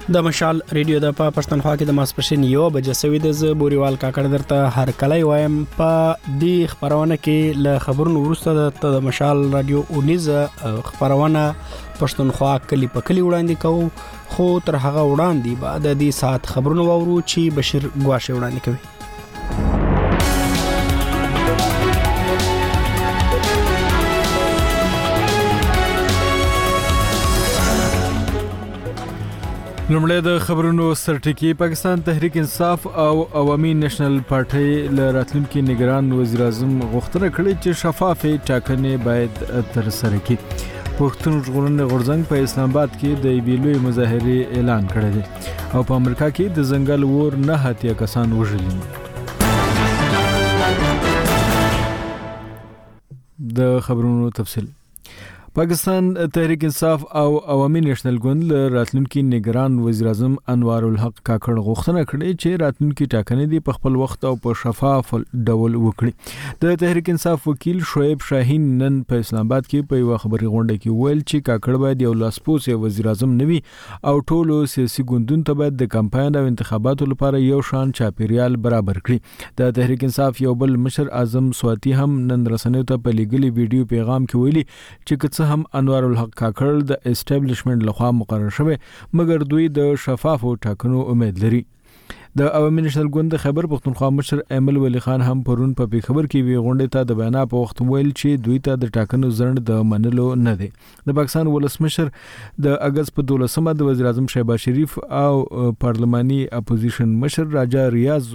د مشال ریډیو د پښتونخوا کې د ماسپښین 1 بجې سوي د بوريوال کاکړ درته هر کله وایم په دې خبرونه کې له خبرونو وروسته د مشال رادیو 19 خبرونه پښتونخوا کلی په کلی وړاندې کوو خو تر هغه وړاندې بعد د دې سات خبرونو وورو چې بشیر ګواشه وړاندې کوي. لومړی د خبرونو سرټکی پاکستان تحریک انصاف او عوامي نېشنل پارټي له راتلونکي نگران وزیر اعظم غوښتنه کړې چې شفافه ټاکنې باید ترسره کړي. پښتون ژغورنې غورځنګ په اسلام آباد کې د ویلوي مظاهره اعلان کړی دی او په امریکا کې د ځنګل ور نه هاتیا کسان وژلي. د خبرونو تفصیل. پاکستان تحریک انصاف او عوامي نېشنل ګوند له راتلونکي نگران وزیر اعظم انوار الحق کاکړ غوښتنه کړې چې راتلونکي ټاکنې دی په خپل وخت او په شفاف ډول وکړي. د تحریک انصاف وکیل شعیب شاهین نن په اسلام آباد کې په یو خبري غونډه کې ویل چې کاکړ باید یو لاسپوس وزیر اعظم نوي او ټولو سیاسي ګوندونو ته باید د کمپاین او انتخاباتو لپاره یو شان چاپیریال برابر کړي. د تحریک انصاف یو بل مشر اعظم سواتی هم نن رسنیو ته په لګلي ویډیو پیغام کې ویلي چې هم انوار الحق کاکړ د اسټابلیشمنت لخوا مقرر شوی مګر دوی د شفافو ټاکنو امید لري. د عوامي نېشنل ګوند خیبر پښتونخوا مشر ایمل ولی خان هم پرون په پیښور کې وی غونډه ته د بیان په وخت ویل چې دوی ته د ټاکنو ځند د منلو نه دی. د پاکستان ولسمشر د اگست په 12مه د وزیر اعظم شهباز شریف او پارلماني اپوزیشن مشر راجا ریاض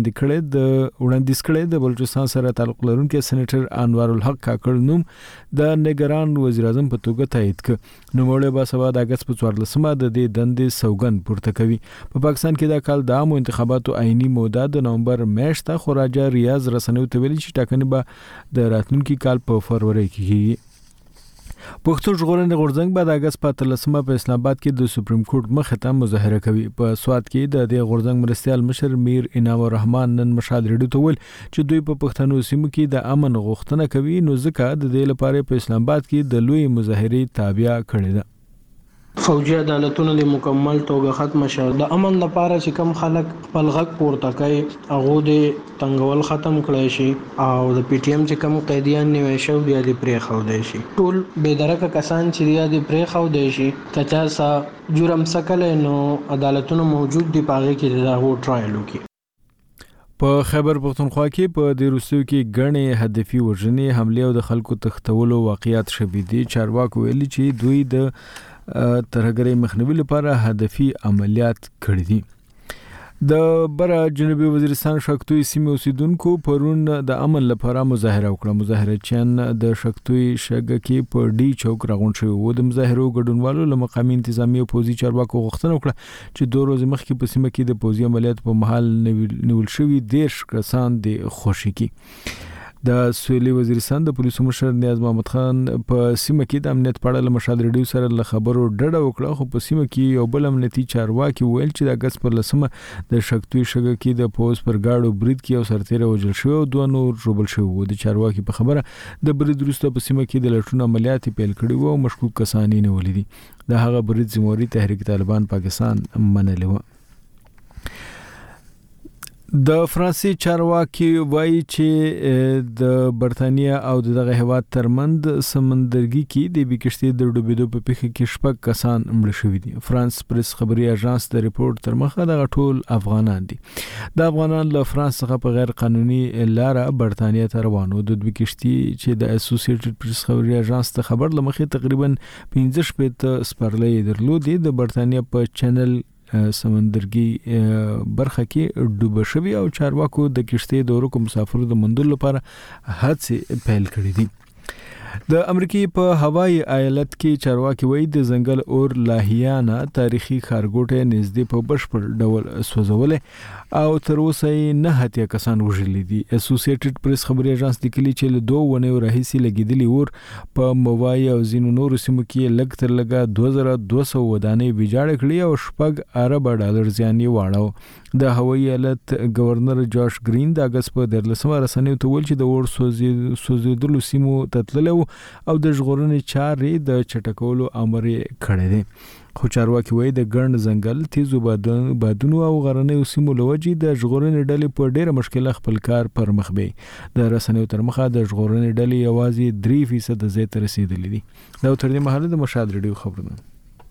وړاندیز کړی د بلوچستان سره تعلق لرونکي سېنیټر انوار الحق کاکړ نوم د نگران وزیر اعظم په توګه تایید کړ. نوموړی به سبا د اگست په 14مه د دې دندې سوګند پورته کوي. په پاکستان کې د کال د عامو انتخاباتو عیني موده د نومبر میاشت ته خراجه ریاض رسنیو ته ویلي چې ټاکنې به د راتلونکي کال په فروری کې کیږي. پښتون ژغورنې غورځنګ به د اگست په 13مه په اسلام آباد کې د سپریم کورټ مخې ته مظاهره کوي. په سوات کې د دې غورځنګ مرستیال مشر میر انعام الرحمن نن مشال ریډیو ته ویل چې دوی په پښتنو سیمو کې د امن غوښتنه کوي نو ځکه د دې لپاره په اسلام آباد کې د لوی مظاهره تابع کړي ده. فوجي عدالتونو د مکمل توګه ختم شول. د امن لپاره چې کم خلک خپل غږ پورته کوي هغه د تنګول ختم کړي شي او د پی ټی ایم چې کم قیدیان نیوي شو بیا د پرې خو دی شي. ټول بېدرکه کسان چې د پرې خو دی شي کچا سا جرم سکل نو عدالتونو موجود دی پاغه کې دا هو ټرایل وکي. په خیبر پښتونخوا کې په د روسیو کې غنې هدفي وژنې حمله او د خلکو تختولو واقعیت شوي دي. چارواکو ویلي چې دوی د ترهګرۍ مخنیوي لپاره هدفي عملیات کړي دي. د بره جنوبي وزیرستان شکتوی سیمې اوسیدونکو پرون د امن لپاره مظاهره وکړه. مظاهرچیان د شکتوی شګه کې په ډي چوک راغونډ شوي وو. د مظاهرو ګډونوالو له مقامي انتظامي او پوځي چارواکو غوښتنه وکړه چې 2 ورځې مخکې په سیمه کې د پوځي عملیاتو په مهال نیول شوي 10 کسان د خوشي کړي. د سویلي وزیرستان د پولیسو مشر نیاز محمد خان په سیمه کې د امنیت په اړه له مشال ریډیو سره له خبرو ډډه وکړه خو په سیمه کې یو بل امنیتي چارواکي ویل چې د اگست پر 10مه د شکتوی شګه کې د پوز پر گاډو برید کې او سرتیره وژل شو او 2 نور ژوبل شو. د چارواکي په خبره د برید وروسته په سیمه کې د لټون عملیات پیل کړي وو او مشکوک کسان یې نیولي دي. د هغه برید ذمہواری تحریک طالبان پاکستان منلې و. د فرانسې چارواکي وایي چې د برتانیا او دغه هیواد ترمنځ سمندرګي کې د بکشتي د ډوبېدو په پیښه کې 6 کسان مړه شوي دي. فرانس پریس خبري اژانس د ریپورت تر مخه د ټول افغانان دي. د افغانان له فرانس څخه په غیر قانوني لار برتانیا ته روانو. د بکشتي چې د اسوسییټډ پریس خبري اژانس ته خبر لمخې تقریبا 15 سپرلۍ درلودي. د برتانیا په چینل سمندرګي برخه کې ډوب شوی او چارواکو د کشتۍ د ورکو مسافرو د موندلو لپاره هڅې پیل کړې دي. د امریکای په هوایي ایالت کې چارواکي وایي د ځنګل اور لاهیانا تاریخي خارګوټه نږدې په بشپړ ډول سوځولې او تر اوسه نه هتیا کسان وژلي دي. اسوسییټډ پریس خبري اژانس لیکلي چې له 2 ونیو راهیسې لګیدلی اور په موای او زینو نور سیمو کې لګ تر لګا 2200 ودانې ویجاړ کړې او $10 ارب زیان یې واړو. د هوایي ایالت گورنر جاش گرین د اگست په 13مه رسنیو ته ویل چې د اور سوځیدلو سیمو تتللو او د ژغورنې چارې د چټکولو امر کړی دی. خو چارواکي وایي د ګڼ ځنګل تیزو بادونو او غرنیو سیمو له وجې د ژغورنې ډلې په ډېره مشکله خپل کار پر مخ بیايي. د رسنیو تر مخه د ژغورنې ډلې یوازې 3% ځای ته رسیدلې دي. دا تر دې مهاله د مشال ریډیو خبرونه.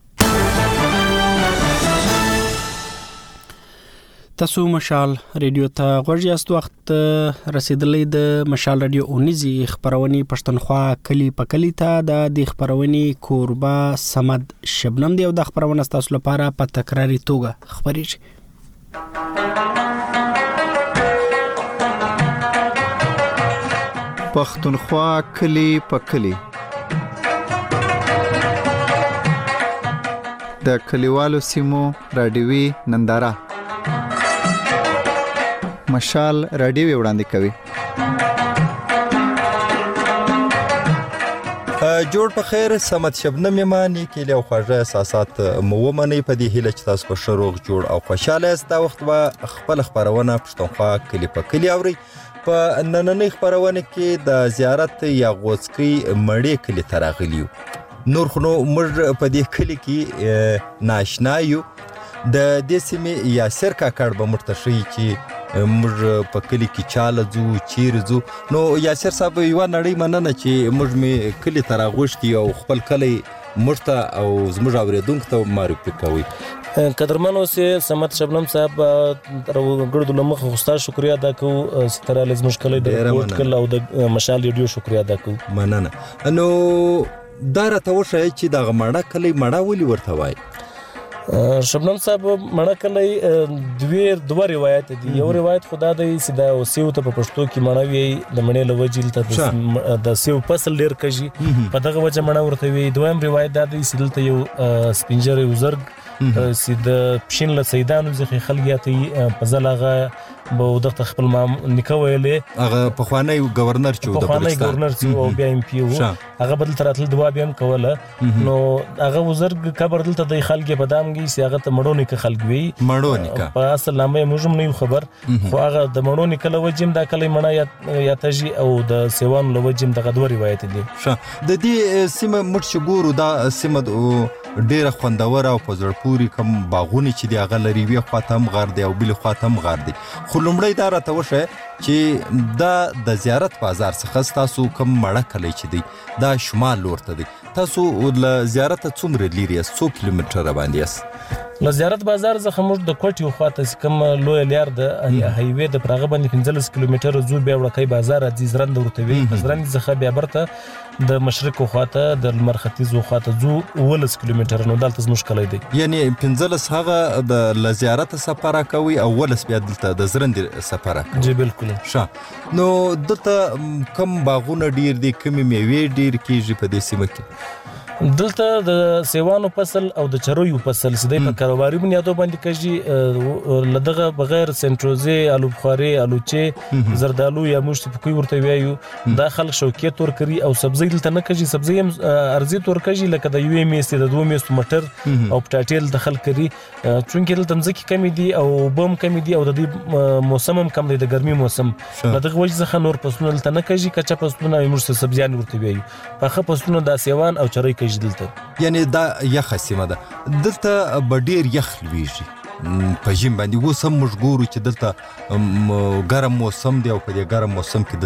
تاسو مشال ریډیو ته غوږ یاست. وخت رسیدلې د مشال ریډیو اونیزي خبرونې پښتونخوا کلی په کلی ته د خبرونې کوربه سمد شبنم دی او د خبرونه تاسو لپاره په تکراری توګه خبرېږي. پښتونخوا کلی په کلی د کلیوالو سیمو رادیوي ننداره مشال رادیو وړاندې کوي. جوړ په خیر سمت شبنم یمانی کې له خوږه اساسات مومنې په دې هله چې تاسو په شروع جوړ او خوشاله است. دا وخت به خپل خبرونه پښتونخوا کلی په کلی اوري. په نننۍ خبرونه کې د زیارت یا غوڅکی مړې کلی تراغلیو. نور خو موږ په دې کلی کې ناشنا یو. د دې سیمې یاسر کاکړ به مرتشي چې موږ په کلی کې چاله ځو چیر ځو. نو یاسر صاحب یو نړۍ مننه چې موږ می کلی تراغوشتي او خپل کلی مرته او زموږ اوریدونکو ته معرفي کوي. قدرمنو سه سمت شبنم صاحب تر ګردو لمخ خوستا شکریا ادا کو ستاره لزمش کلی د ریپورت کله او د مشال ریډیو شکریا ادا کو. مننه. نو دا راته وشي چې د غمړه کلی مړه ولي ورته وای؟ شبنم صاحب مړه کلی دوه روایت دي. یو روایت خدا د سیدا او سیو ته په پښتو کې مړه وی د مړې لوجیل ته د سیو فصل ډیر کږي په دغه وجه مړه ورته وی. دویم روایت دا د سیدل ته یو سپینجر وزرګ سید پښین له سیدانو ځخه خلګیاتي په زلغه به د خپل نکوه ویلې هغه په خوانی گورنر چې د بلوچستان او بیا ام پی او هغه بدل تراتل دوا بیا هم کوله. نو هغه وزرګ قبر دلته د خلګي بدامږي سیاغه ته مړونی ک خلګوي مړونی په اصل نامه موږ نه خبر خو هغه د مړونی کله وجم دا کله مړه یا تجي او د سیوان لو وجم د غدوه روایت دي. د دې سیمه مرشګورو دا سیمه ډیره خوندور او په زړپوري کم باغونی چې دی هغه لري وی خاطم غار دی او بل خاطم غار دی. خو لومړی دا راته وشه چې دا د زیارت بازار څخه تاسو کم مړه کلی چې دی دا شمال لورته دی. تاسو له زیارت څومره لري؟ 100 کیلومتره باندې است. له زیارت بازار څخه موږ د کوټیو خواته کم لوی لار د هایوی د پرغه باندې 15 کیلومتره زو بیا وړکای بازار د زرند ورته وی. زرند څخه بیا برته د مشرق خواته د مرختیز خواته زو 19 کیلومتره نو دلته مشکل دی. یعنی 15 هغه د زیارت سفر کوي او ولس بیا دلته د زرند سفر کوي. جی بالکل. نو دلته کم باغونه ډیر دي کم میوې ډیر کیږي په دې سیمه کې. دلته د سیوانو فصل او د چرویو فصل سده په کاروباري بنیادو باندې کېږي. لدغه بغیر سنټروزي الو بخاري الوچه زردالو یا مشت په کوي ورته ویایو دا خلک شوکیت ور کوي او سبزی دلته نه کوي. سبزی هم ارزي تور کوي لکه د یو میستي د دوه میستو مټر او پټاټیل د خلک کوي چونکه دلته مزکی کمی دي او بم کمی دي او د موسم هم کم دی د ګرمي موسم. لدغه وجه ځخه نور فصلونه دلته نه کوي کچا فصلونه مشت سبزیان ورته ویایو. په فصلونه د سیوان او چروي دلته یعنی دا یخ سیمه ده. دلته بډیر یخ لويږي په جیم باندې وسم مشګورو چې دلته ګرم موسم دی او په دې ګرم موسم کې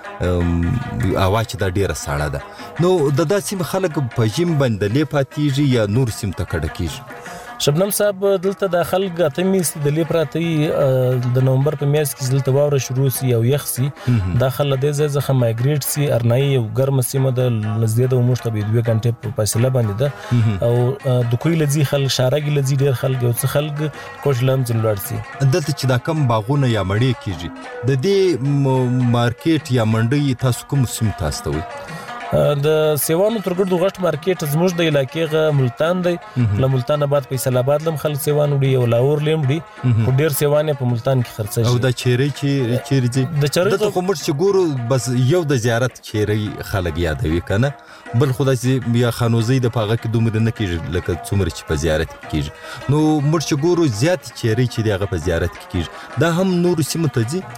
دلته اواز دا ډیره ساړه ده. نو د داسې خلک په جیم باندې لپاتیږي یا نور سیم ته کډه کیږي. شبنم صاحب دلته د خلک اتمیس د لیپراتی د نومبر په میاشت کې دلته واوره شروع سي او یخ سي داخله د ځخه مایګریټ سي ارنای او ګرم سیمه د نزدې د مشته به 2 غنټه په فاصله باندې ده او د کوی لذي خلک شارګي لذي ډیر خلک او څه خلک کوټلم ځلوړ سي. دلته چې دا کم باغونه یا مړې کیږي د دې مارکیټ یا منډي تاسو کوم سیم تاسو وي؟ د سیوانو ترګردو غټ مارکیټ زموږ د علاقې غ ملتان دی. له ملتان آباد فیصل آباد لم خلک سیوانو دی او لاور لم دی خو ډیر سیوانه په ملتان کې خرڅ شي. او د چیرې چې چیرې دي د کومر چې ګورو بس یو د زیارت چیرې خلک یادوي کنه بل خدای چې بیا خانوزي د پاغه کې دومره نه کیږي لکه څومره چې په زیارت کیږي. نو مرچ ګورو زیات چیرې چې دغه په زیارت کیږي دا هم نور سیمه ته دي.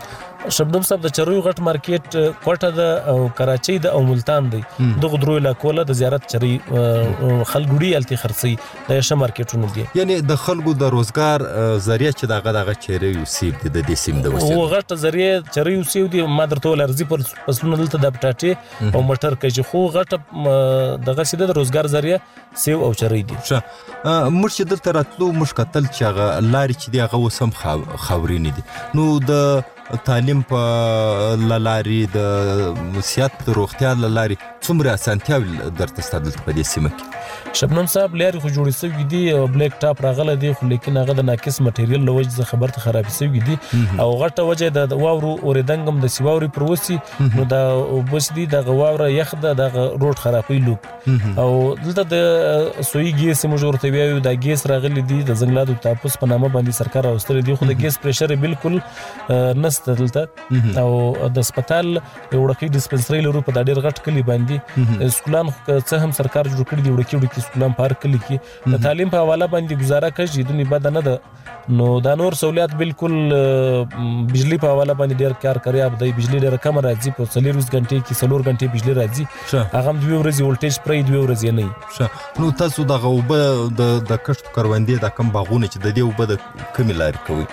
شبنم صاحب د چروي غټ مارکیټ کوټه د او کراچي د او ملتان دی دغه درو علاقو له د زیارت چري خلګوړي التي خرسي د شه مارکیټونه دي یعنی د خلکو د روزګار ذریعہ چې دغه چیرې یوسیب د دې سیم د وسیله او غټ ذریعہ چري یوسیب دي ما درته لرزي پر پسونه دلته د پټاټي او مټر کې خو غټ دغه سیده د روزګار ذریعہ سیو او چري دي مرشد دلته راتلو مشکتل چې هغه لاري چې دی هغه وسم خاورین دي نو د تعلیم په لاري د سیاست روغتیا لاري څومره اسانتیا درته ستدل په دې سیمه کې شبنم صاحب لاري خو جوړې سوي دي او بلیک ټاپ راغله دي خو لیکن هغه د ناقص مټیریل لوجه خبرته خراب سوي دي او غټه وجه د واورو اوریدنګم د سیواوري پروسي نو دا وبس دي د واوره یخ د روډ خرابې لوب او دلته د سوي ګیس موجورته ویو د ګیس راغلي دي د زنګلادو تاسو په نامه باندې سرکار اوستل دي خو د ګیس پريشر بالکل نست دلته او د هسپتال یو ډکی ډیسپنسری لرو په ډیر غټ کلی باندې سکولان څه هم سرکار جوړ کړی دی ډکی سکولان پارک کلی کې د تعلیم په حواله باندې گزاره کوي دونی بد نه ده نو دا نور سہولیات بالکل بجلی په حواله باندې ډیر کار کوي اب د بجلی ډیر کم راځي په 4 غنټې کې 4 غنټې بجلی راځي هغه هم 2 ورځې ولټیج پرې 2 ورځې نه نو تاسو دغه وب د کشت کروندې د کم باغونه چې د دې وب د کمی لار کوي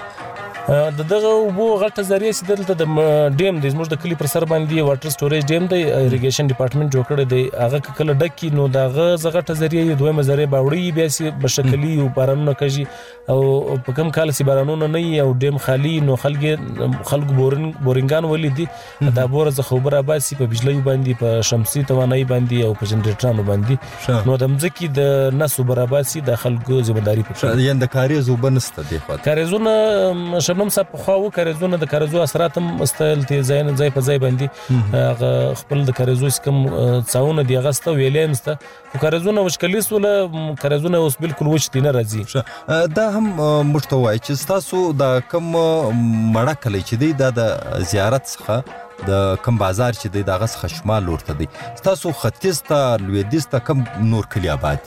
دغه وبو غټه ذریعہ چې دلته د ډیم د زموږ د کلی پر سر باندې واټر سټوریج ډیم دی ایریګیشن ډپارټمنټ جوړ کړی دی هغه کله ډکی نو دغه زغټه ذریعہ دویمه ذریعہ باوړی بیا سي بشکلی او بارانونه کوي او په کوم کال سي بارانونه نه او ډیم خالی نو خلک بورینګان ولیدي دا بور ز خبره باسي په بجلی باندې په شمسي توانایي باندې او په جنریټرانو باندې نو د مځکی د نسو براباسي د خلکو ځمداري په یان د کاریز وبنسته دی کاریزونه شبنم صاحب خو کاریزونه د کاریزو اثرات هم استل ته ځای په ځای باندې خپل د کاریزو کم څاونه دی غسته ویلې مسته خو کاریزونه وشکلیس ولا کاریزونه اوس بالکل وشتي نه راځي دا هم مشتوای چې تاسو د کم مړه کلی چې دی د زیارت څخه د کم بازار چې دی دغه څخه شمال ورته دی تاسو ختیځ ته لویدیځ ته کم نور کلی آباد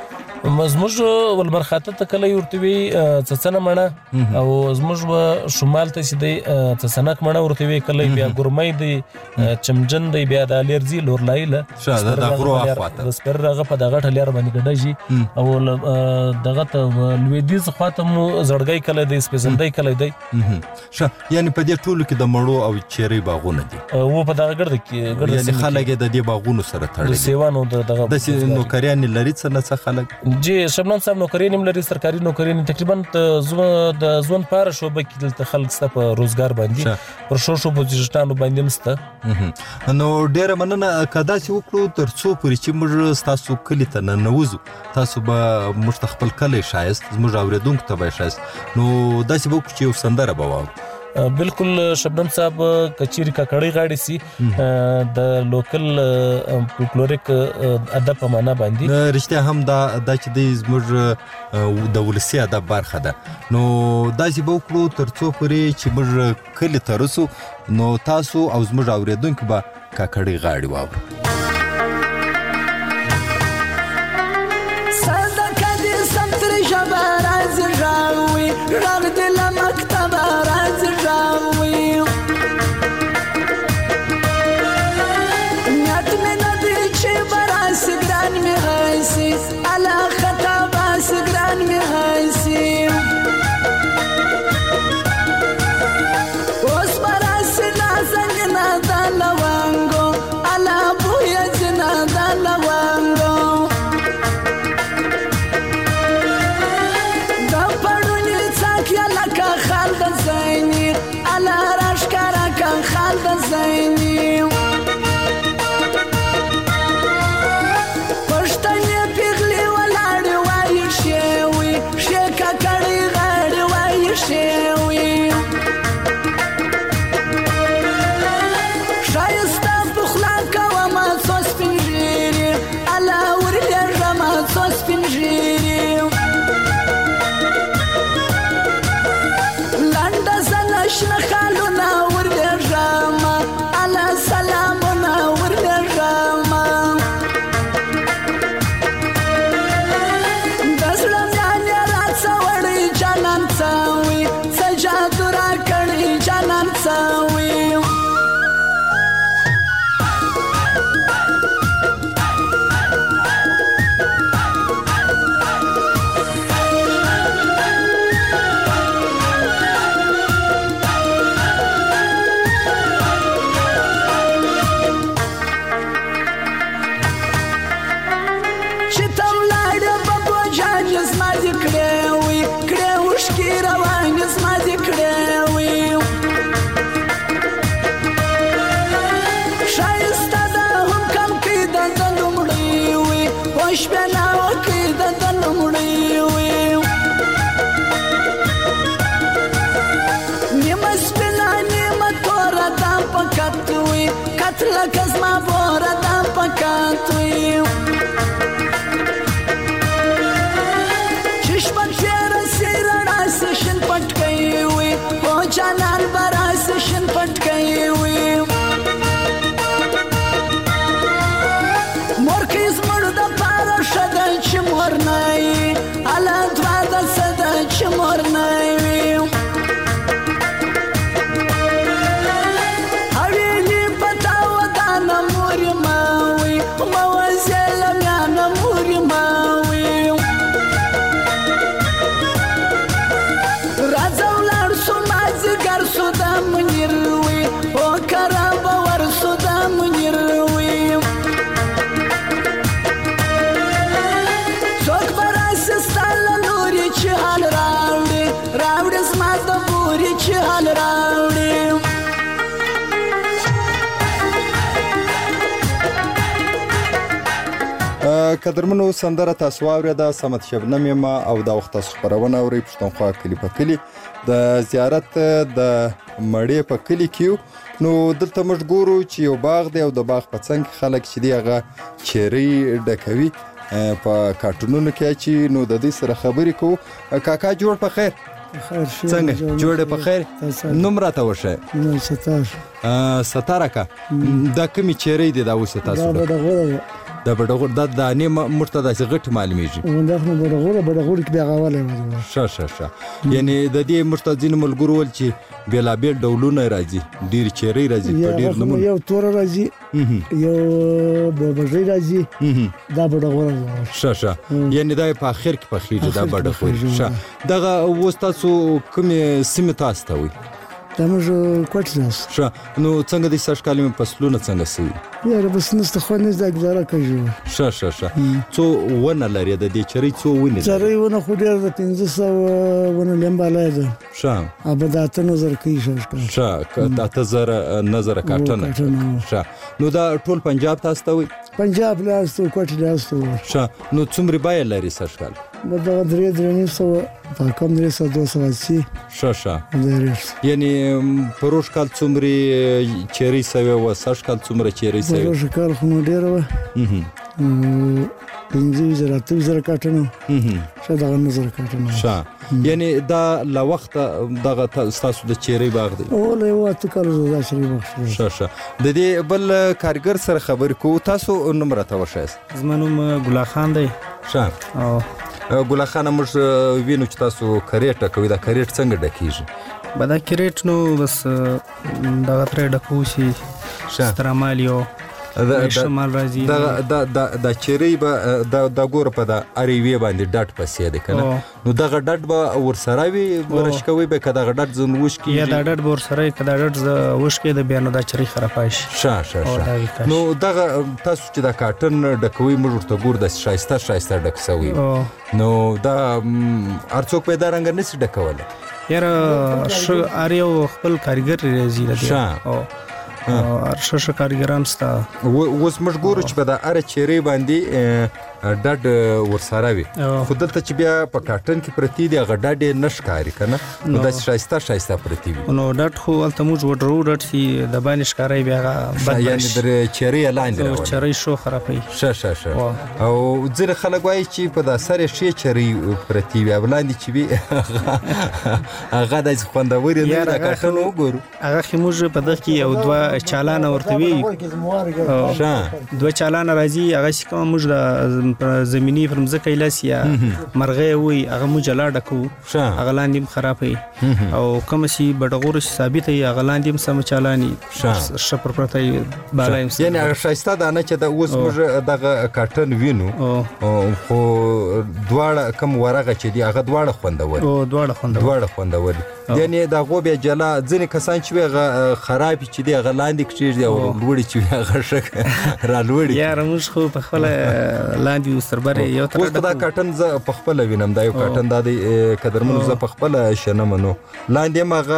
زموږ ولمرخاته ته کله ورته وی څڅنه مړه او زموږ شمال ته سي دی څڅنک مړه ورته وی کله بیا ګرمۍ دی چمجن دی بیا د الرجی لورلایله د غرو اخواته د سپرغه په دغه ټلیر باندې ګډږي او دغه ته لویدیز خواته مو زړګي کله دی سپېزندای کله دی یعنی په دې ټولو کې د مړو او چيري باغونه دي او په دغه ګرد کې یعنی خلک د دې باغونو سره تړلي د سیوانو دغه د نوکریان لري څه خلک جی شبنم صاحب نوکری نیم لري سرکاري نوکری تقریبا د ځوان پاره شوبه کې دلته خلک ست په روزګار باندې پر شو پوزیشنانو باندې مسته نو ډیر مننه کدا چې وکړو ترڅو پرې چې موږ تاسو کلی ته نه نوځو تاسو به مستقبل کلی شایست موږ اوریدونکو ته به شایست نو داسې به چې سندره بواو بالکل شبنم صاحب کچيري ککړی غاړي سي د لوکل فولکلوریک ادب په معنا باندې رښتیا هم دا چې د زموږ د ولسی ادب برخه ده نو داسې به وکړو ترڅو پرې چې موږ کلی ته رسو نو تاسو او زموږ اوریدونکو به ککړی غاړي واورو La لکه زما بوره دا پکات وي چې شپه تېره سي رڼا سي شین پټکی وي او جانان به راسي شین پټکی وي مورکۍ زموږ دپاره ښه ده چې مور نه وي هله دوه ده څه ده چې مور نه وي حویلي په تا ودانه مور یې ما وي موزې له میانه مور یې ما وي راځه ولاړ سو مازدیګر سو دا منیر وي او کره به ورسو دا منیر وي څوک به راسي ستا له لورې چې حال راوړي راوړي زما د بورې چې حال راوړي قدرمنو سندره تاسو واورېده سمت شبنم یم او دا وخت تاسو خپرونه اورئ پښتونخوا کلي په کلي د زیارت د مړې په کلي کې نو دلته موږ ګورو چې یو باغ دی او د باغ په څنګ خلک چې دی هغه چیرې ډکوي په کارټونونو کې چې نو د دې سره خبرې کوو کاکا جوړ په خیر څنګه جوړ په خیر نوم راته وښایه ستاره کا دا کومې چیرې دي دا اوس تاسو د بډغور د دانې مرته داسې غټ معلومیږي دا خو بډغور کې بیا غواله ښه یعنی د دې مرته ځین ملګرو ول چې بېلابېل ډولونه راځي ډېر چیرې راځي په ډېر نمونه یو تور راځي یو ببجې راځي دا بډغور ښه یعنی دا په اخر کې پخېږي دا بډغور ښه دغه اوس تاسو کومې سیمې تاسو ته وي دا موږ کوټ داس ښه نو څنګه د سږ کال مې فصلونه څنګه سوي یاره بس نسته خو نه زده گزاره کوي ښه څو ونه لري د دې چرې څو ونه چرې ونه خو ډېر د 1500 ونه لمباله ده ښه ابدات نظر کوي ښه د 1000 نظر کاټنه ښه نو دا ټول پنجاب تاسو ته وي پنجاب لاسته کوټ لاسته ښه نو څومره بای لري سږ کال دا درې سو په کم 280 ښه یعنی پروش کال څومره چیرې سوي و سږ کال څومره چیرې سوي پروش کال خو ډېر و 5000 کاټنو څه دا نظر کاټنو ښه یعنی دا لا وخت دغه تاسو د چیرې باغ دی او له وخت کال زړه چیرې باغ ښه د دې بل کارګر سره خبر کو تاسو نوم راته وښایست زمونږ ګلا خان دی ښه او ګلا خان موږ وینو چې تاسو کریټ کوي دا کریټ څنګه ډکیږي بدا کریټ نو بس دا تر ډکو شي سترامالیو شمال راځي دا چیرې به دا ګور په دا اریوی باندې ډټ پسې ده کنه نو دغه ډټ به ورسره وي ورش کوي به کدا ډټ زن وش کی یا دا ډټ به ورسره کدا ډټ وش کې د بیان دا چری خرابایش ښه نو دغه تاسو چې دا کاټن ډکوي موږ ورته ګور د شایسته ډکسوي نو دا ارڅوک پیدا رنګ نس ډکوله یاره شو اریو خپل کارګر راځي ښه ارشش کارګران ستا اوس موږ ګورو چې په دا اره چیرې باندې ډډ ورسره وي خو دلته چې بیا په کاټن کې پرتی دی هغه ډډ نش کاری کنه نو دا شایسته پرتی وي نو ډډ خو الته موږ وډرو ډډ سي د باندې ښکارای بیا یعنی در چیرې لاندې راوړي چیرې شو خرابې ښه او ځینې خلک وایي چې په دا سره شي چیرې پرتی وي بلاندې چې وي هغه د خوندوري نه دا کاټن وګورو هغه موږ په دغه کې یو دوه چالان ورته وی دوه چالان راځي هغه کوم موږ د زمینی فرمزه کایلاس یا مرغه وي هغه موږ لاډکو هغه لاندې خرابې او کوم شي بډغور ثابت هي هغه لاندې سم چالاني شپر پرته بالایم یعنی هغه شایسته ده نه چې د اوس موږ دغه کاټن وینو خو دواړه کم ورغه چې دی هغه دواړه خوندور یعنی دا غوبه جلا ځنې کسان چې هغه خراب چې دی هغه لاندې کېږي او لوړی چې هغه شک را لوړی یار موږ خو په خپل لاندې لاندې وستربره یو تر اوس دا کاټن ز په خپل وینم دا یو کاټن د قدرمنو ز په خپل شنمنو لاندې ماغه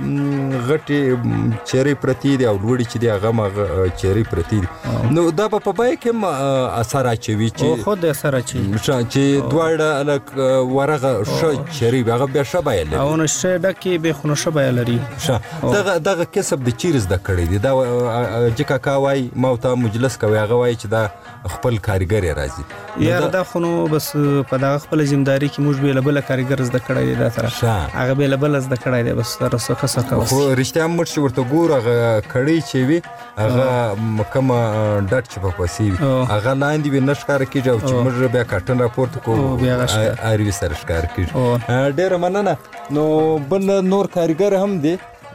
غټي چيري پرتی دی او لوړي چې دی هغه ماغه چيري پرتی دی نو دا په پای کې اثر اچوي چې خود اثر اچوي چې دواړه الک ورغه شو چيري هغه بیا شبای لري او نشه ډکه به خو شبای لري دغه کسب د چیرز د کړی دی دا جکا کاوای موته مجلس کوي هغه وای چې دا خپل کاریګر راځي یار دا خو نو بس په دغه خپل ذمہداري کې موږ به لبل کاریګر زده کړی دی دا تر هغه به لبل زده کړی دی بس تر څه څه خو رښتیا موږ ورته ګور هغه کړی چې وي هغه کوم ډټ چې په پسی هغه لاندې به نشکار کیږي او چې موږ بیا کاټن راپورټ کوو اروي سره ښکار کیږي ډېر مننه نو بل نور کاریګر هم دی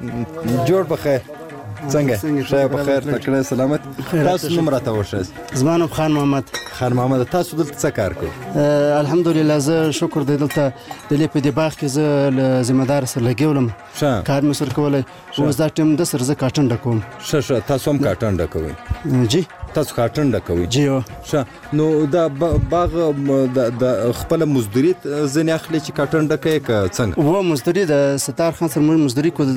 جوړ بخیر څنګه شای په خیر تکړه سلامت تاسو نوم راته وښایئ زمانو خان محمد تاسو دلته څه کار کوئ الحمدلله زه شکر دی دلته د لې په دی باغ کې زه ذمہ دار سره لګولم کار مې سره کولای اوس دا ټیم د سر زه کاټن ډکوم ښه تاسو هم کاټن ډکوئ جی تاسو کاټن ډکوئ جی نو دا باغ د خپل مزدوری ځنې اخلي چې کاټن ډکې ک څنګه و مزدوری د ستار خان سره مزدوری کو د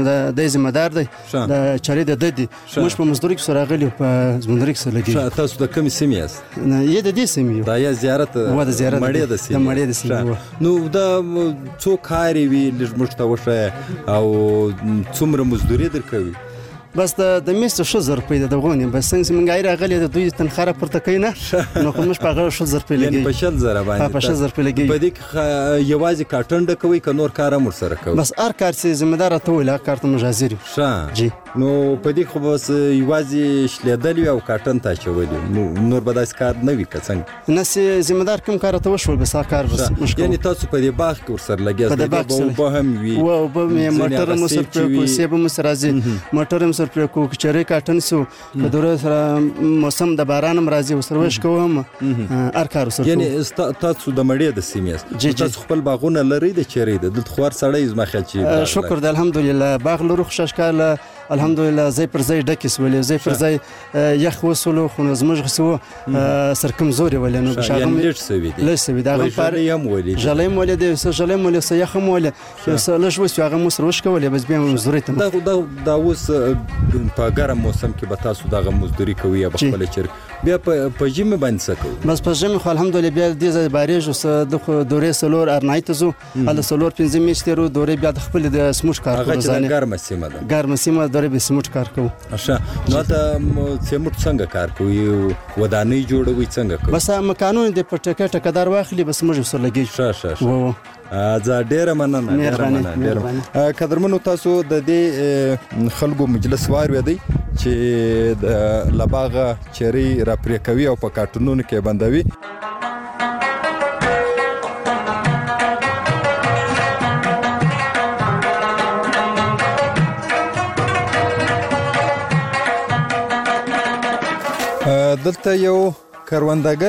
ذمہ دار دی د چاري د ددي موږ په مزدوری سره غلي په مزدوری سره لګي تاسو د کوم سیمې یاست یې د دې سیمې دا یا زیارت مړې د سیمې نو دا څو کاری وی لږ وشه او څومره مزدوری درکوي بس د میسته شو زر پیدا دغونی بس څنګه موږ غیر غلې د دوی تنخواه پورته کینه نو کوم مش په شو زر پیدا لګي په شل زر باندې په شل زر پیدا لګي په دې یوازې کاټن ډکوي ک نور کار مر سره کوي بس ار کار سي ذمہ دار ته ویل کار ته مجازر جی نو په دې خو بس یوازې شلیدل او کاټن ته چولې نور بداس کار نه وی کڅنګ نس ذمہ دار کوم کار ته وشول بس کار بس مشکل یعنی تاسو په دې باغ کې ور سره لګیاست به هم وی او به موټر مو سره کو سیب مو سره راځي موټر مو سره کو چېرې کاټن سو په دوره سره موسم د باران راځي وسره وش کوم ار کار سره یعنی تاسو د مړې د سیمې تاسو خپل باغونه لري د چېرې د خور سړی زما خیال چې شکر د الحمدلله باغ لرو خوششکال الحمدلله زي پر زي ډکس ولې زي پر زي یخ وسلو خو زموږ غسو سرکم زوري ولې نو بشاغم لږ سوي دا غفار یم ولې جلیم ولې د جلیم ولې سيخم ولې لږ وسو هغه مو سره وش کولې بس بیا مزدوري ته دا اوس په ګرم موسم کې به تاسو دغه مزدوري کوي یا خپل چر بیا په جیم باندې سکو بس په جیم خو الحمدلله بیا د باریج او د دورې سلور ارنایت زو ال سلور 15 میشترو دورې بیا د خپل د سموټ کار کوي هغه ګرم سیمه ده دورې به سموټ کار کوي اشه نو ته سموټ څنګه کار کوي ودانۍ جوړوي څنګه کوي بس قانون د پټکه ټکدار واخلي بس موږ سره لګي ښه زه ډېر مننه قدرمنو تاسو د دې خلکو مجلس وار وې چې د لباغه چری را پرې کوي او په کارټونونو کې بندوي دلته یو کروندګر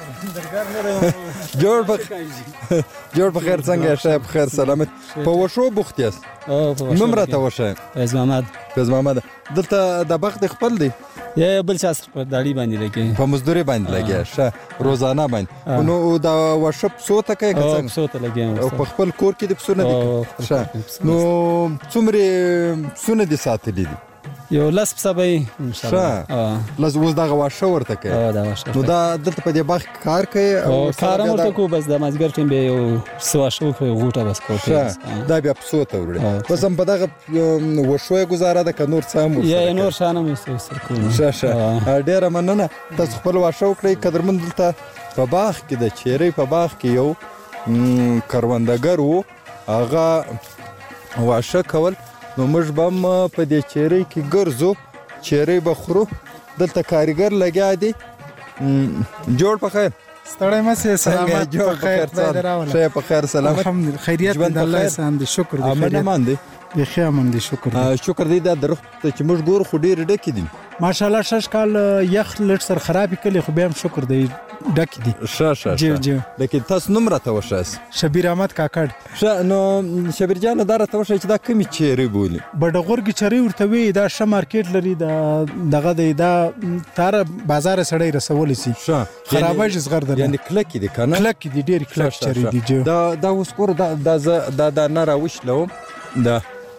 جوړ بخیر څنګه شای بخیر سلامت په وشو بوخت یاست نوم راته وښایئ فیض محمد دلته د بخت خپل دی یا بل چا په داړي باندې لګي په مزدوري باندې لګي ښه روزانه باندې نو دا وشپ سوته کوي څنګه سوته لګي او په خپل کور کې د پسونه دي ښه نو څومره سونه دي ساتلې دي یو لاس سبای ان شاء الله لاس اوس دغه واښه ورته کوي دا واښه نو دا دلته په دې باغ کار کوي او کار ورته کو بس د مازګر ټیم به یو سواښو په غوټه بس کوي دا بیا پسوته وړي بس هم په دغه وښوي گزاره ده ک نور څه هم یا نور شانه مې سر کوم ښه ډیره مننه تاسو خپل واښه وکړئ قدرمن دلته په باغ کې د چيري په باغ کې یو کروندګر وو هغه واښه کول نو موږ به په دې چیرې کې ګرځو چیرې به خورو دلته کاریګر لګیا دی جوړ په خیر ستړی مې سلامت جوړ په خیر څه په خیر سلامت الحمدلله خیریت د الله احسان دي شکر دې امن دی بخیر امن دي شکر شکر دی دا درخت چې موږ ګورو خو ډېر ډکې دي ماشاءالله شش کال یخ لټ سر خراب کړي خو به هم شکر دی ډک دي شه لیکن تاسو نوم راته وشاس شبیر احمد کاکړ شه نو شبیر جان دا راته وشای چې دا کومي چیرې بولی بډغورګي چری ورته وی دا ش مارکیټ لري دغه دی دا تار بازار سړی رسول شي خرابه زغر در یعنی کلک دي کنه کلک دي ډیر کلک چری دي دا اوس کور دا نه راوښلو دا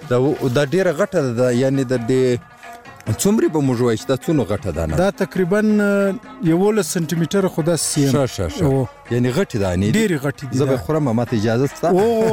ډیره غټه ده یعنی د دې څومره به موږ وایو چې دا څونه غټه ده دا تقریبا 11 سنتي متر خو دا سیم یعنی غټه ده نه ډیره غټه دي زه به خورم ماته اجازه شته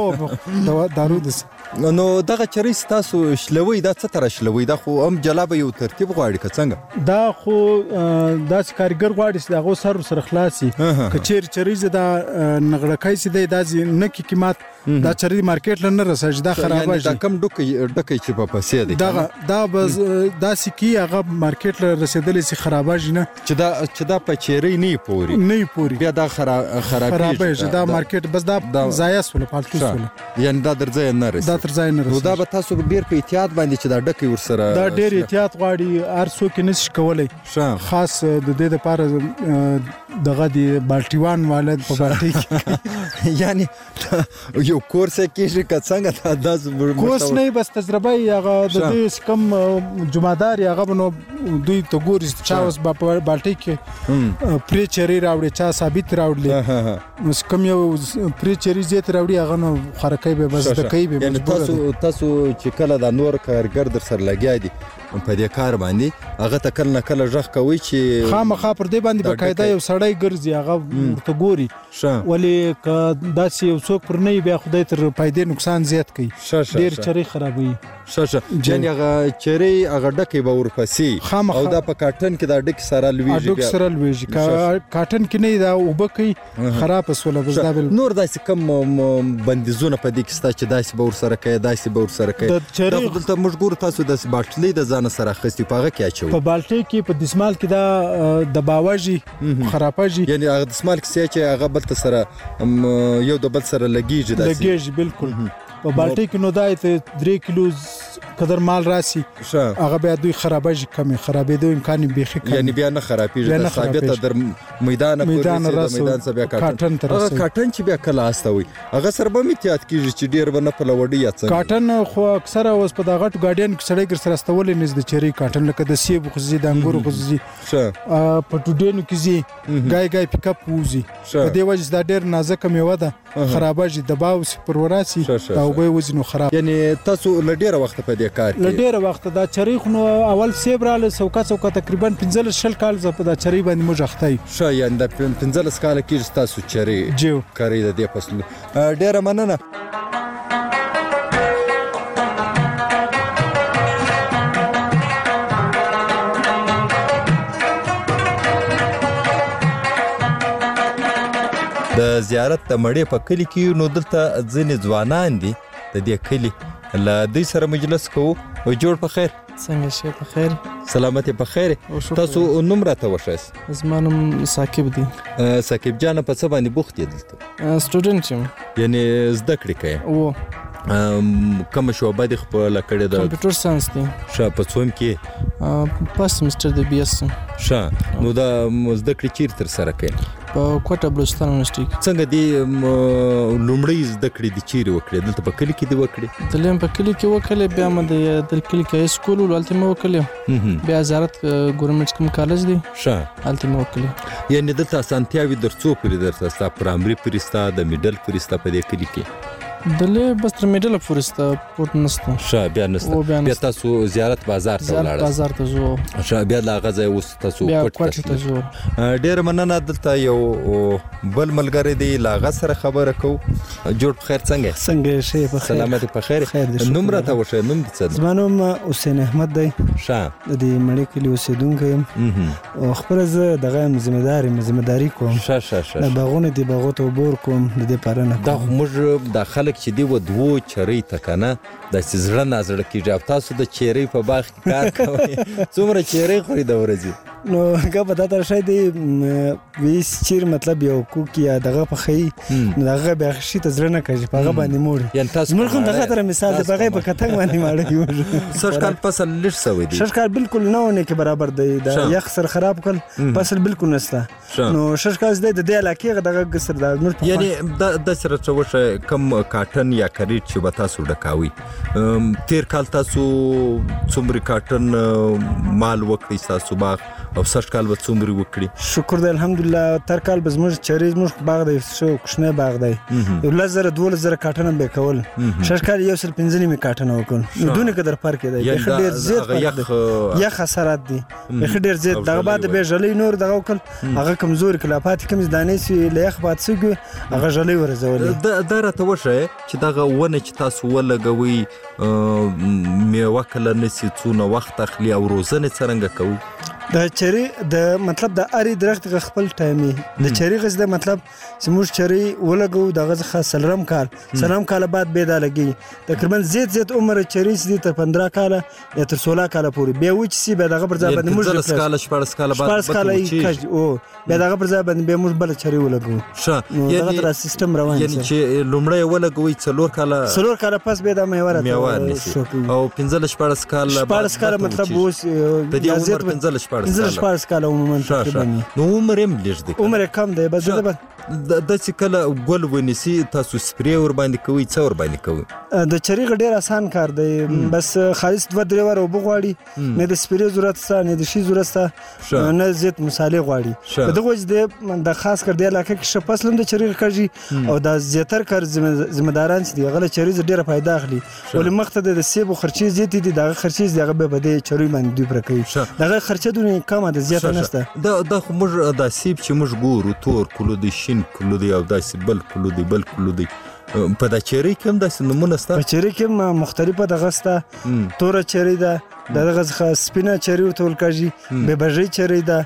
او دارو دس نو دغه چری تاسو شلوي دا څه تر شلوي دا خو هم جلابه یو ترتیب غواړي که څنګه دا خو دا کارګر غواړي چې دا سر خلاصي کچیر چری دا نغړکای سي دا نه کی قیمت دا چری مارکیټ لنه رسېږي دا خرابه دا کم ډکې چې په پسې دي دا بس دا سکی هغه مارکیټ له رسیدلې سي خرابه جنه چې دا په چری نه پوري بیا دا خرابېږي دا مارکیټ بس دا ضایع سول پالتو سول یعنی دا درځي نه رسي دا ترځای نه رسي دا به تاسو ډیر په احتیاط باندې چې دا ډکې ورسره دا ډیر احتیاط غواړي هر څوک نشي کولای خاص د دې لپاره دغه دی بالټیوان والد په بالټي یعنی یو کورس کېږي که څنګه دا کورس نه بس تجربه هغه د دې کم جمعدار هغه نو دوی ته ګوري چې اوس په بالټي کې پریچري راوړي چا ثابت راوړي نو کم یو پریچري زیات راوړي هغه نو خرکې به بس د کوي به یعنی تاسو چې کله د نور کارګر در سره لګیا دي په دې کار باندې هغه ته کله نه کله ژغ کوي چې خامخا پر دې باندې بقاعده یو سړی ګرځي هغه ورته ګوري ولی که داسې یو څوک پر نه بیا خدای تر پیدې نقصان زیات کوي ډیر چری خرابوي یعنی هغه چری هغه ډکې به ورپسې او دا په کاټن کې دا ډک سره لویږي کاټن کې نه دا وبکې خراب وسوله بس دا نور داسې کم بندیزونه په دې کې ستا چې داسې به ورسره کوي داسې به ورسره کوي دا دلته موږ ګورو تاسو داسې باټلۍ د ځان سره اخیستي په هغه کې اچوي په بالټۍ کې په دسمال کې دا د باواجي خراباجي یعنی هغه دسمال کې چې هغه بل سره یو د بل سره لګیږي بالکل په بالټۍ کې نو دایته 3 کیلو قدر مال راسي هغه بیا دوی خرابېږي کمی خرابېدو امکان بيخي کمی یعنی بیا نه خرابېږي ثابته در میدان څخه بیا کاټن چې بیا کله استوي هغه سره به احتیاط کیږي چې ډیر به نه په لوړی یا څنګه کاټن خو اکثره اوس په دغه ګاډین کې سړی ګر سره استول نه د چری کاټن لکه د سیب خوځي د انګور خوځي په ټوډینو کې زی ګای پک اپ وځي په دې وجه دا ډیر نازک میوه ده خرابېږي دباو پر وراسي دا وګي وزنو خراب یعنی تاسو لډیر وخت په دې کار کې لډیر وخت دا چریخ نو اول سیب را له سوکا تقریبا 15 کال ز په دا چری باندې مجختای یعنی د 15 کال کې تاسو چری کاری د دې فصل ډیر مننه د زیارت د مړې په کلی کې نو دلته ځینې ځوانان دي د دې کلی له دوی سره مجلس کوو جوړ په خیر څنګه شي په خیر سلامت په خیر تاسو نوم راته وښایست زما نوم ثاقب دی ثاقب جان په څه باندې بوخت یې دلته سټوډنټ یم یعنی زده کړې کوي کوم شعبه د خپل کړه د کمپیوټر ساينس دی په څوم کې پاس سمستر د بي اس نو دا زده کړې چیرته تر سره کوي په کوټه بلوچستان یونیورسيټي څنګه دی لومړی زده کړې د چیرې وکړې دلته په کلی کې دی وکړې دلته په کلی کې وکړې بیا مې د کلی کې سکول ولته مې وکړې بیا زیارت ګورنمنت کوم کالج دی هلته مې وکړې یعنی دلته اسانتیاوي درڅو پرې درته ستا پرایمري پرستا د میډل پرستا په دې کلی کې دلته بس تر میډل پورستا پورت نسته بیا نسته بیا تاسو زیارت بازار ته ولاړ بازار ته زو بیا لا غزا اوس تاسو کوټ ته زو ډیر مننه دلته یو بل ملګری دی لا غ سره خبره کو جوړ خیر څنګه شي په خیر سلامت په خیر نوم راته وشه نوم څه زما نوم حسین احمد دی د دې مړی کلی اوسیدونکی او خپل زه دغه ځمېداري کوم د باغونه دی باغو ته وبور کوم د دې پرانه دا موږ د چې دی و دوه چری تکنه د سزړه نازړه کیږي تاسو د چری په باغ کې کار کوئ څومره چری خوري د ورځې نو هغه په تاسو شای دی ویس چیر مطلب یو کوک یا دغه په خی نو دغه به خشي ته زړه نه کوي په هغه باندې موړ یعنی تاسو موږ هم دغه تر مثال دی په په کتنګ باندې ماړ یو سرکال فصل لږ سوي دي سرکال بالکل نه ونه کې برابر دی دا یخ سر خراب کړ فصل بالکل نشته نو سرکال د دې علاقې دغه قصر دا نور یعنی د سره چوشه کم کاټن یا کریټ چې به تاسو ډکاوي تیر کال تاسو څومره کاټن مال وکړی تاسو باغ او سرکال به څومره وکړي شکر دی الحمدلله تر کال به زموږ چری زموږ باغ دی شو کوشنه باغ دی 1200 کاټن به کول سرکال یو سل 15 می کاټن وکړ نو دونه قدر فرق دی ډیر زیات یا خسارات دي ډیر زیات دغه بعد به جلې نور دغه وکړ هغه کمزور کلافات کم دانې سي لیخ باد سګو هغه جلې ورزولې دا راته وشه چې دغه ونه چې تاسو ولګوي میوه کله نسی څونه وخت اخلي او روزنه څنګه کوي د چری د مطلب د اری درخت خپل ټایمي د چری غز د مطلب سموش چری ولګو دغه خاص سلام کال بعد به دا لګي تقریبا زیات عمر چری سي تر 15 کال یا تر 16 کال پورې به وچ سي به دغه پر ځای باندې موږ 15 کال 14 کال بعد او به دغه پر ځای باندې به موږ بل چری ولګو یعنی دغه سیستم روان یعنی چې لومړی ولګوي 4 کال پس به د میوه او 15 14 کال مطلب اوس د دې عمر 15 کال عموما نو عمر هم لږ دی عمر کم دی بس د چې کله ګل ونیسي تاسو سپری ور باندې کوي څو ور باندې کوي د چریغ ډیر آسان کار دی بس خالص 2-3 ور وبغواړي نه د سپری ضرورت سره نه د شي ضرورت سره نه زیات مصالح غواړي دغه د خاص کر دی علاقه کې شپسلم د چریغ کړي او د زیاتر کار ذمہ داران دي غل چریغ ډیره پیدا اخلي ولې مقصد د سیب خرچي زیات دي دغه خرچي دغه به بده چریغ باندې دوی پر کوي دغه خرچه دونه کمه ده زیات نشته د موږ د سیب چې موږ ګورو تور کلو د شین کلو دی او داسې بل کلو دی په دا چری کوم داسې نمونه ستا په چری کې مختلفه دغه ستا تور چری ده دغه سپینه چری ورته ولکاږي به بجې چری ده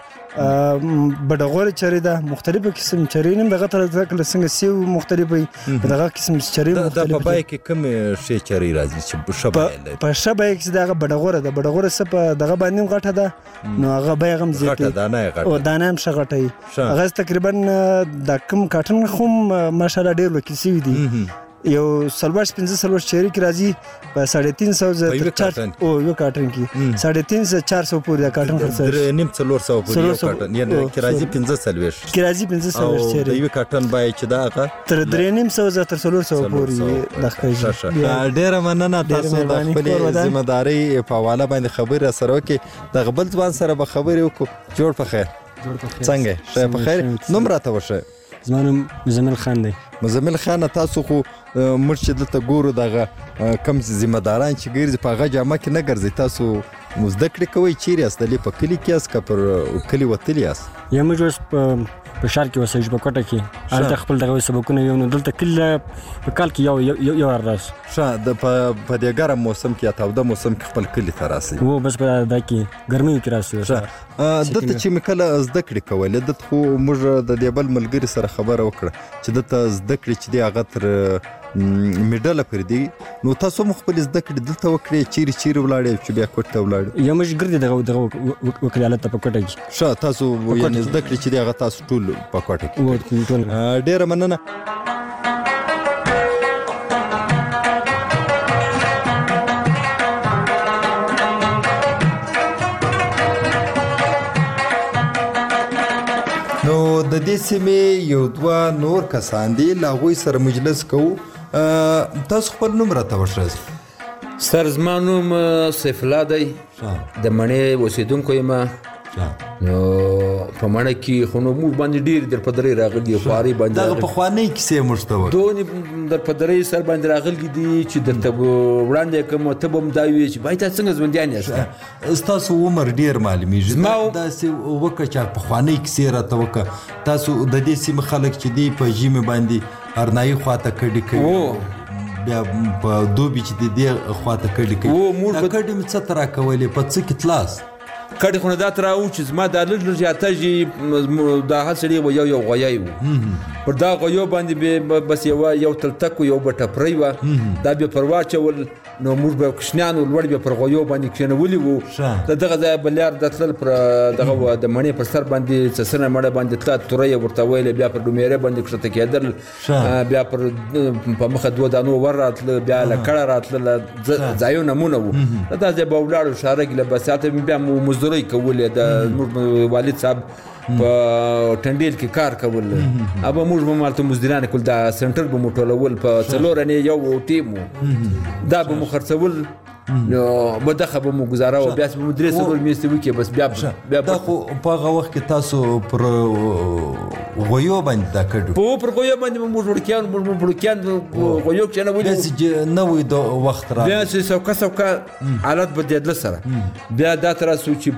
بډغور چری ده مختلفه قسم چری نیم دغه تر څنګه سیو مختلفه دغه قسم چری مختلفه د پای کې کوم شی چری راځي چې شبه په شبه کې دغه بډغور سپ دغه باندې غټه ده نو هغه به غم زیات او دانه هم شغټي هغه تقریبا د کم کاټن خو ماشاءالله ډیر لوکي سی دي یو سلواش 15 چری کې راځي په 350 او یو کاټن کې 350 400 پورې کاټن خرڅ نیم 400 پورې یو کاټن یعنی کې راځي 15 کې راځي 15 چری یو کاټن بای چې دا هغه تر 350 تر 400 پورې دغه ډیر مننه تاسو د خپل ذمہ داری په حواله باندې خبره سره وکي د غبل ځوان سره به خبرې وکړو جوړ په خیر څنګه شه په خیر نوم راته وشه زمانم مزمل خان دی مزمل خان تاسو خو مرشد ته ګورو دغه کم ذمہ داران چې ګرځي په هغه جامه کې نه ګرځي تاسو مزدکړه کوي چیرې است د په کلی کې اس کا پر کلی وتلی اس یا موږ په شهر کې وسې په کوټه کې هلته خپل دغه سبقونه یو نو دلته کله په کال کې یو راس شه د په د ګرم موسم کې یا د موسم کې خپل کلی ته راسي وو بس په دا کې ګرمي کې راسي دته چې مکله زدکړه کوله د خو موږ د دیبل ملګری سره خبره وکړه چې دته زدکړه چې دی هغه تر میډل پر دی نو تاسو مخبل زدکړه دلته وکړي چیرې ولاړې چې بیا کوټه ولاړ یا مش ګرځي دغه وکالت په کوټه کې شه تاسو یعنی زدکړه چې دی هغه تاسو ټول په کوټه کې ډیر مننه نو د دې سیمې یو دوه نور کسان دي لا غوي سره مجلس کوو تاسو خپل نوم راته وښایئ سر زما نوم سیف الله دی د مڼې اوسېدونکی یم نو په مڼه کې خو نو موږ باندې ډېر در په درې راغلي خوارۍ باندې دغه پخوانۍ کیسې موږ ته وکړه دونې در په درې سر باندې راغلي دي چې درته وړاندې کوم ته به هم دا وي چې بای تاسو څنګه ژوندیان یاست ستاسو عمر ډېر معلومیږي داسې وکړه چې پخوانۍ کیسې راته وکړه تاسو د دې سیمې خلک چې دي په ژمي باندې ارنایي خواته کډې کوي بیا په دوبي چې دې خواته کډې کوي دا کډې مې څه ته راکولې په څه کې تلاس کډې خو نه دا ته راوو چې زما دا لږ زیاته دا هر سړی یو غویی و پر دا غویو باندې بس یو تلتک یو بټپری و دا به پرواچول نو موږ به کشنیان ولور به پر غویو باندې کښنولي وو دغه ځای بلیار د تل پر دغه د مڼې پر سر باندې څسنه مړه باندې تلا تورې ورته ویل بیا پر ډومېره باندې کښته کېدل بیا پر په مخه دوه دانو ور راتل بیا لکړه راتل ځایو نمونه وو دا ځای به ولاړو شارګ له بساته بیا مزدوري کولې د والد صاحب په ټنډیل کې کار کول ابا موږ به مالته مزدوران کول دا سنټر به موټولول په څلورنې یو ټیم دا به مخرڅول نو بدخه به مو گزاره او بیا به مدرسه ول میسته وکي بس بیا دا خو په هغه وخت کې تاسو پر غویو باندې دا کړو پر غویو باندې موږ ورکیان غویو کې نه ولې نو د وخت را بیا چې څوکا حالت بدیدل سره بیا دا تر څو چې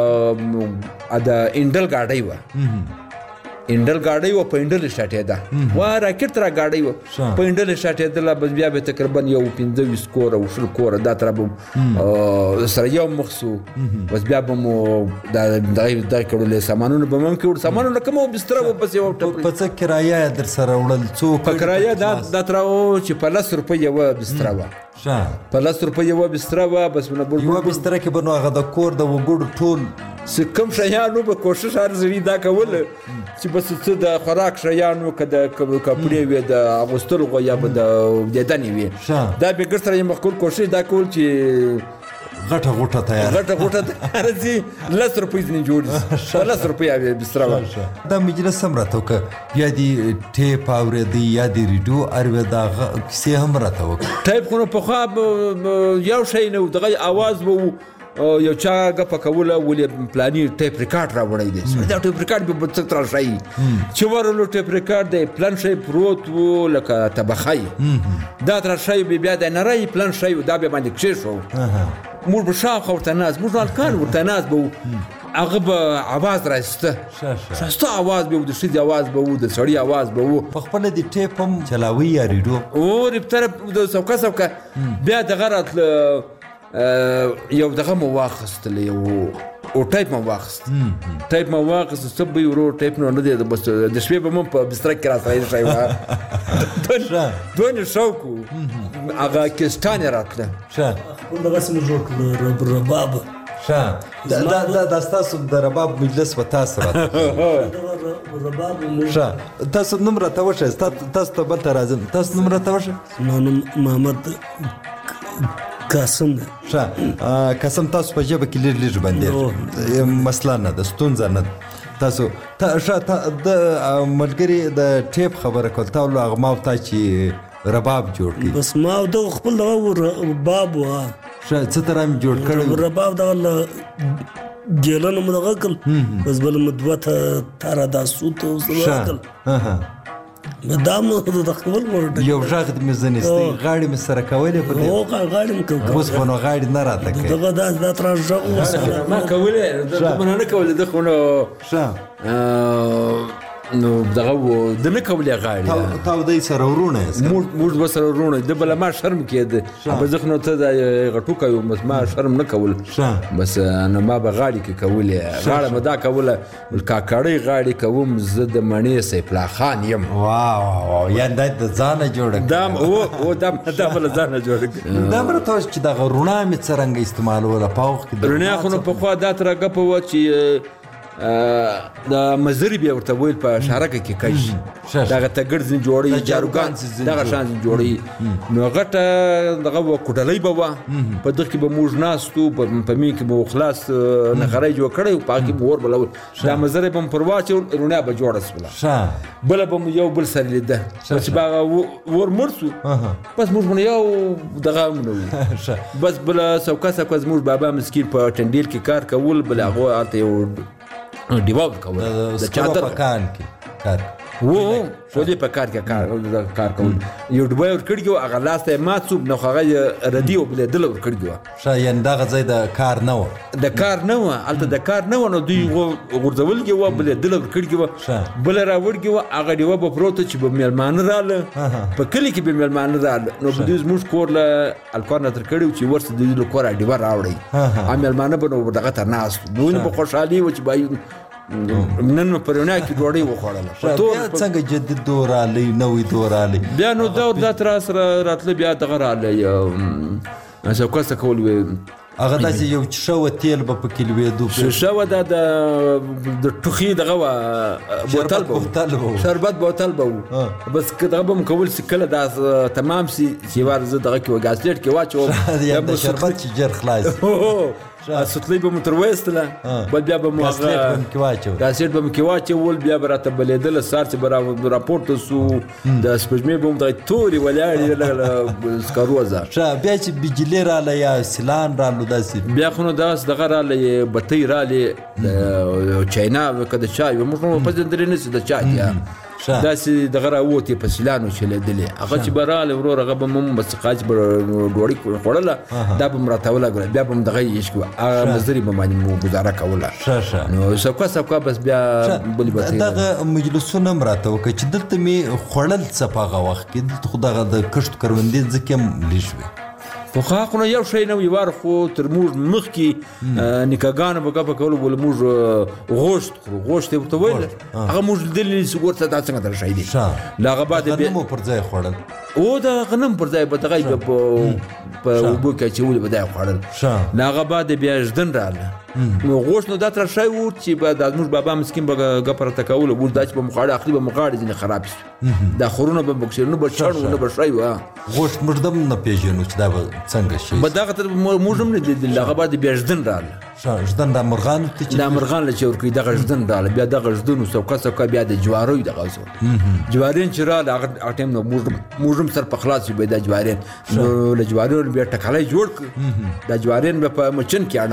په ادا انډل گاډي و انډل گاډي و په انډل شاټه ده وا راکټ را گاډي و په انډل شاټه ده بس بیا به تقریبا یو 15 سکور او شل کور دا تر به سره یو مخسو بس بیا به مو دا کړل سامانونه به مم کې سامانونه کوم بستر و بس یو په څه کرایه در سره وړل څو په کرایه دا تر او چې په 10 روپۍ و بستر و په 10 روپۍ و بستر و بس نه یو بستر کې بنو هغه د کور د وګړو ټول کوم شیانو به کوشش ارزوي دا کول چې بس څه د خوراک شیانو کده کپړې وي د اغوستل غو یا به د ددنې وي دا به ګرځره یې مخکول کوشش دا کول چې غټه تیار راځي 10 روپۍ نه جوړي 10 روپۍ بستر دا مجلس هم راته وک یا دی ټیپ اورېدی یا دی ریډیو اروي دا کیسه هم راته وک ټیپ خو په خو یو شی نه دغه आवाज وو یو چا غپ کوله ولې پلاني ټیپ ریکارډ را وړی دی دا ټیپ ریکارډ به څه تر شي چې ورلو ټیپ ریکارډ دی پلان شي پروت وو لکه تبخای دا تر شي بیا د نری پلان شي دا به باندې کښې شو موږ به شاو ورته ناز موږ الکان ورته ناز به هغه به आवाज راځته شاسته आवाज به د شې आवाज به د سړی आवाज به په خپل د ټیپ هم چلاوي یا ریډیو او ریپټر د څوکا بیا د غرات یو دغه مو واخستل یو او ټایپ مو واخست ټایپ مو واخست سب یورو ټایپ نو نه دی بس د شپې به مو په بستر کې راځي شای وا دونه شوکو هغه کستان راتله خپل دغه سم جوړ کړ رباب دا تاسو د رباب مجلس و تاسو رباب تاسو نمبر ته وشه تاسو ته بل راځم تاسو نمبر ته وشه نو محمد قاسم قاسم تاسو په جبه کې لږ باندې مسله نه د ستونزه نه تاسو د ملګری د ټیپ خبره کول تا هغه ما ته چې رباب جوړ کړي بس ما د خپل دغه رباب وا څه ترام جوړ کړو رباب دغه ګیلن مدغه کل بس بل مدوته تر دا سوت او وکل مدام د خپل ورته یو ژغ د مزنستي غاړي مې سره کولې په او غاړي مې کوم اوس خو نو غاړي نه راته کوي دغه دا تر ژغ ما کولې د نه کولې د خو نو نو دغه د نه کولې غاړي تا ودی سره ورونه موږ به سره ورونه د بل ما شرم کېد په ځخ نو ته د غټو کوي ما شرم نه کول بس نو ما به غاړي کې کولې غاړه مدا کوله کاکړی غاړي کوم زه د مڼې سیف الله خان یم واو یا د ځانه جوړ دام او دام بل ځانه جوړ دا مرته چې د غرونه می څنګه استعمالول پاوخ کې رونه خو په خوا دا تر غپ و چې د مزری بیا ورته ویل په شارکه کې کای دغه تګړ ځین جوړي جاروګان دغه شان جوړي نو غټه دغه کوټلې بوا په دغه کې به موږ ناستو په می کې به خلاص نه خړای جوړ کړي پاکي ور بلول دا مزری بم پرواچ رونه به جوړ اسوله بل بم یو بل سره لیده چې باغ ور مرسو بس موږ یو دغه نو بس بل څوکا زموږ بابا مسکین په ټنډیل کې کار کول بل هغه اته یو دیوال کوله د چادر پکان کې کار وو شو دې په کار کې کار کول یو ډبای ور کړیو هغه لاسته ماتوب نو هغه ردیو بل دل ور کړیو شاین دغه ځای د کار نه و الته د کار نه و نو دوی غورځول کې و بل دل ور کړیو بل را ورګیو هغه دیو په پروت چې به ملمان رااله په کلی کې به ملمان رااله نو دوی زموږ کور له الکور نه تر کړیو چې ورسې دوی له کور دی راوړی ملمان به نو دغه تر ناس دوی په خوشحالي و چې نن پرونه کې ډوډۍ وخوړله ټول څنګه جدید دور رالی نوې دور رالی بیا نو دور دا تر سره راتله بیا دغه رالی څه کوڅه کول وي هغه داسې یو شوه تیل به پکې لوېدو شوه دا د ټوخي دغه بوتل به شربت بوتل به و بس که دغه به م کول چې کله دا تمام سي چې وار زه دغه کې ګاسلیټ کې واچوم د شربت چې ژر خلاص سطلۍ به مو تر ویستله بل بیا به مو ګاسلیټ به م کې واچول بیا به راته بلېدله سهار چې به راپورته سو د سپوږمۍ به مو دغه تورې ولاړې سکروزه بیا چې بجلي راله یا سیلان رالو داسې بیا خو نو داسې دغه راله بتۍ رالې چاینا که د چای وي موږ نو پېژندلی نه سي د چای یا داسې دغه راووتې په سیلانو چلېدلې هغه چې به راغلی ورور هغه به م بسقا چې به ډوډۍ خوړله دا به م راته ولګوله بیا به م دغه یې ایشکو هغه مزدري به باندې مو ګزاره کوله نو سبکا سبکا بس بیا بلې بتۍ دغه مجلسونه م راته وکړه چې دلته مې خوړل څه په هغه وخت کې دلته خو دغه د کښت کروندې ځکه هم لږ وي خو خو نو یو شی نه وي وار خو تر موږ مخکې نیکاګانو به ګپه کولو بوله موږ غوښت خورو غوښت یې ورته ویل هغه موږ لیدلي چې ورته دا څنګه در شی دی له هغه بعد غنمو پر ځای خوړل او د غنم پر ځای به دغه یې په اوبو کې اچولي به دا یې خوړل له هغه بعد بیا ژدن راغله نو غوښت نو دا تر شی و چې به دا زموږ بابا مسکین به ګپه راته کوله اوس دا چې به مو خواړه اخلي به مو غاړې ځینې خراب شي دا خورونه به مو نه به چڼ و نه به شی و غوښت موږ دم نه پېژنو چې دا به څنګه شي به دغه تر موږ هم نه لیدل هغه بعد بیا ژدن راغله ژدن دا مرغانو ته چې دا مرغان له چې ورکوي دغه ژدن راغله بیا دغه ژدن سوکا سوکا بیا د جواروی دغه سو جوارین چې راغله هغه ټایم نو موږ هم سر په خلاص وي دا جوارین نو له جوارین بیا ټکلی جوړ کړ دا جوارین به په مچن کې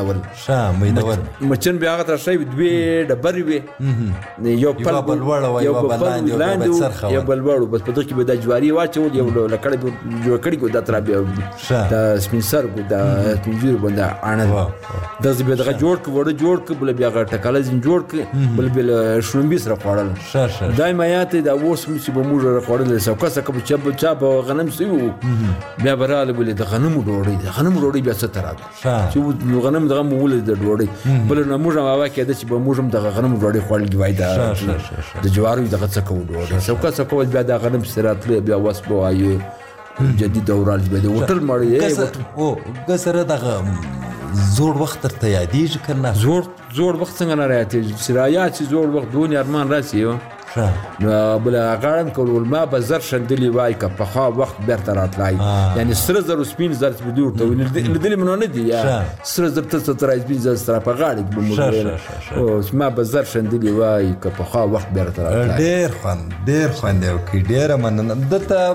اړول مچن بیا هغه تر شی دوې ډبرې وې یو پل یو بل لاندې یو بل وړو بس په دغه کې به دا جواري واچول یو لکړی به جوړ کړي کو دا تر بیا دا سپین سر کو دا پنځیر باندې اړه دغه به دغه جوړ کړ وړه جوړ کړ بل بیا هغه ټکاله ځین جوړ کړ بل شړومبې سره خوړل دایمه یاته دا اوس چې به موږ خوړل سوکا سکه چې چا په غنم سیو بیا براله بل د غنمو ډوډۍ بیا څه تر چې غنم دغه مول د ډوډۍ بل نو موږ هغه کېده چې به موږ هم دغه غنمو ډوډۍ خوړل دی دا د جوارو دغه څه کوو ډوډۍ سوکا سکه بیا د غنم سره تل بیا وس بو آیو جدید دورال به د هوټل مړی او ګسره دغه زوړ وخت تر ته یادېږي کنه زوړ وخت څنګه نه راځي سرایات چې زوړ وخت دونی ارمان راسي نو بل غاړم کول ما به زر شندلی وای که په خوا وخت بیرته راتلای یعنی سره زر سپین زر په دور ته لیدل منو نه دی یا سره زر ته تر سپین زر سره په غاړه کې بمول او ما به زر شندلی وای که په خوا وخت بیرته راتلای ډیر خوند یو کې ډیر مننه دته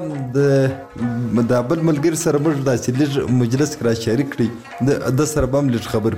د بل ملګری سره موږ داسې لږ مجلس کرا شریک کړی د سره بم لږ خبر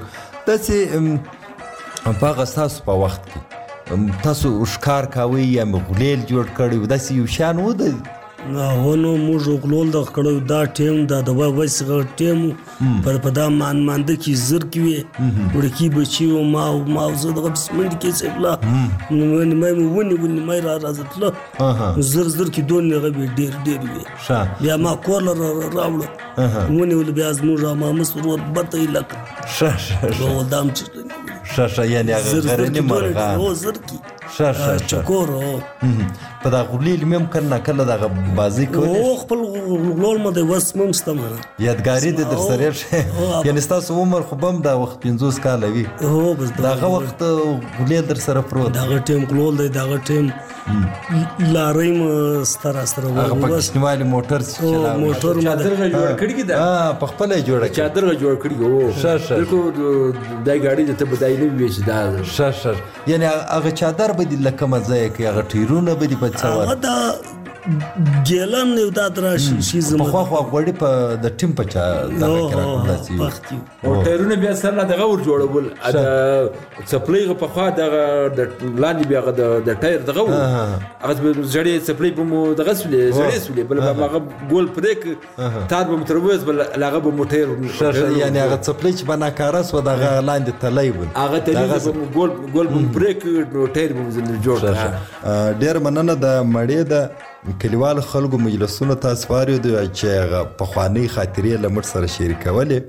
داسې په غساس په وخت کې تاسو ښکار کوئ یا غلیل جوړ کړی داسې یو شان و د نو موږ غلول د کړو دا ټیم دا د وایسغه ټیم په دا مانده کې زر کې وي ورکی بچي او ما زه د بسمند کې سیبلا نو مې را راځتله زر کې دون نه غوي ډیر وي بیا ما کور راوړ ونی ول بیا زموږه ما مسرور بته لک نو دام شاشه یعنی هغه غرنی مرغان او زر کې چکورو په دا غلیل مې کنه کله دا بازی کوي او خپل غلول مده وس ممستمه یادګاری د در سره شي یعنی تاسو عمر خو بم دا وخت 50 کال وی او بس دا وخت غلیل در سره پروت دا ټیم غلول دی دا ټیم لاریم ستر هغه پاکستاني موټر چادرغه جوړ کړی دا په خپل جوړ چادرغه جوړ کړی او بالکل دای ګاډي ته بدای نه ویش دا یعنی هغه چادر به د لکه مزه کې هغه ټیرونه به د پڅور دا ګیلن نو دا دراشي شي زما خو غوړي په د ټیم په چا دا راکړل او ټیرونه بیا سره دغه ور جوړول دا سپلای په خوا دغه د لاندې بیا د ټایر دغه هغه زړې سپلای په مو دغه سولې بل هغه ګول پریک تار به متروز بل هغه به موټر یعنی هغه سپلای چې بنا کارس و دغه لاندې تلای و هغه تلای ګول پریک ټایر به جوړ ډیر مننه د مړې د کلیوال خلکو مجلسونو تاسو واري دی چې په خواني خاطرې لمر سره شریکولې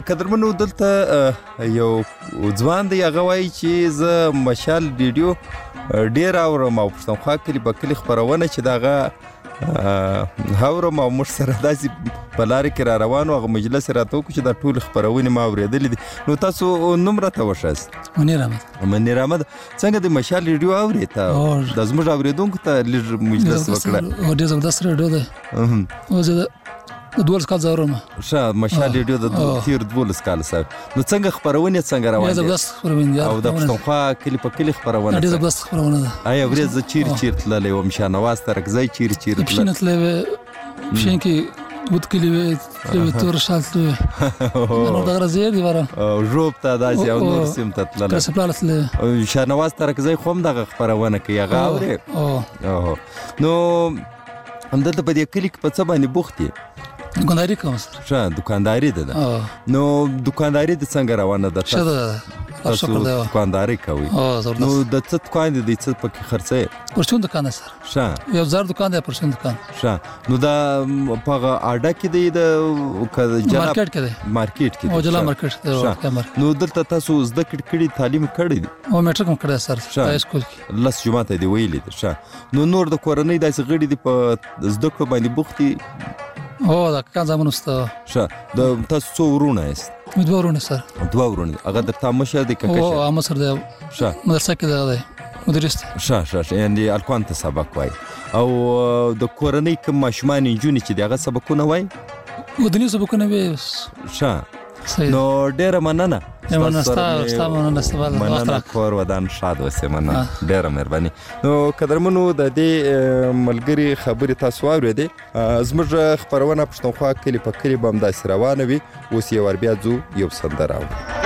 قدرمنو دلته یو ځوان دی هغه وایي چې زه مشال ریډیو ډېر اورم او پښتونخوا کلي په کلي خپرونه چې دغه هاورم او موږ سره داسې په لارې کې را روان وو هغه مجلس یې راته وکړو چې دا ټولې خپرونې ما اورېدلې دي. نو تاسو نوم راته وښایاست؟ منیر احمد. څنګه د مشال ریډیو اورې ته دا زموږ اورېدونکو ته لږ مجلس وکړه؟ ډېر زبردست ریډیو دی او زه د 12 کال زاورم. ښه مشال ریډیو د تیر 12 کال سره. نو څنګه خپرونې څنګه روان دي؟ زبردست خپرونه دي او د پښتونخوا کلي په کلي خپرونه ډېر زبردست خپرونه ده. آیا ورځ چیرې تللی وم شاهنواز ترکزی چیرې تللی؟ پښین کې بود کلی تور شال تللی نو دغه زیر دی وره ژوب ته داسې او نور سیم ته تللی کسپلاله تللی. شاهنواز ترکزی خو هم دغه خپرونه کوي هغه اورې؟ نو همدلته په دې کلي کې په څه باندې بوخت یې؟ دکانداري کوم سره. ښه دکانداري ده. نو دکانداري د څنګه روانه ده؟ ښه ده تاسو دکانداري کوئ؟ نو د څه دکان دی څه پکې خرڅه؟ پرچون دکان سره. ښه یو زار دکان دی پرچون دکان. ښه نو دا په اډه کې دی د مارکیټ کې دی. مارکیټ کې او جلا مارکیټ دی. نو دلته تاسو زده کړی تعلیم کړی دی؟ او میټرک هم کړی سره های سکول کې. لس جماعت دی ویلي ده. ښه نو نور د کورنۍ داسې غړي دی په زده کړو باندې بوختي؟ او دا کان زمونږ سره. ښه د تاسو څو ورونه یاست؟ دوه ورونه سره. دوه ورونه. هغه درته مشر دی که کشر؟ او مشر دی. ښه مدرسه کې دی مدرس دی. ښه یعنې الکوان ته سبق وایي. او د کورنۍ کوم ماشومان نجونې چې دي هغه سبقونه وایي؟ ودني سبقونه وایي. ښه نو ډېره مننه. مننه کور ودان شاد اوسې. مننه ډېره مهرباني. نو قدرمنو د دې ملګري خبرې تاسو واورېدې. زموږ خپرونه پښتونخوا کلي په کلي به همداسې روانه وي. اوس یې ور بیا ځو یو سندره اورو.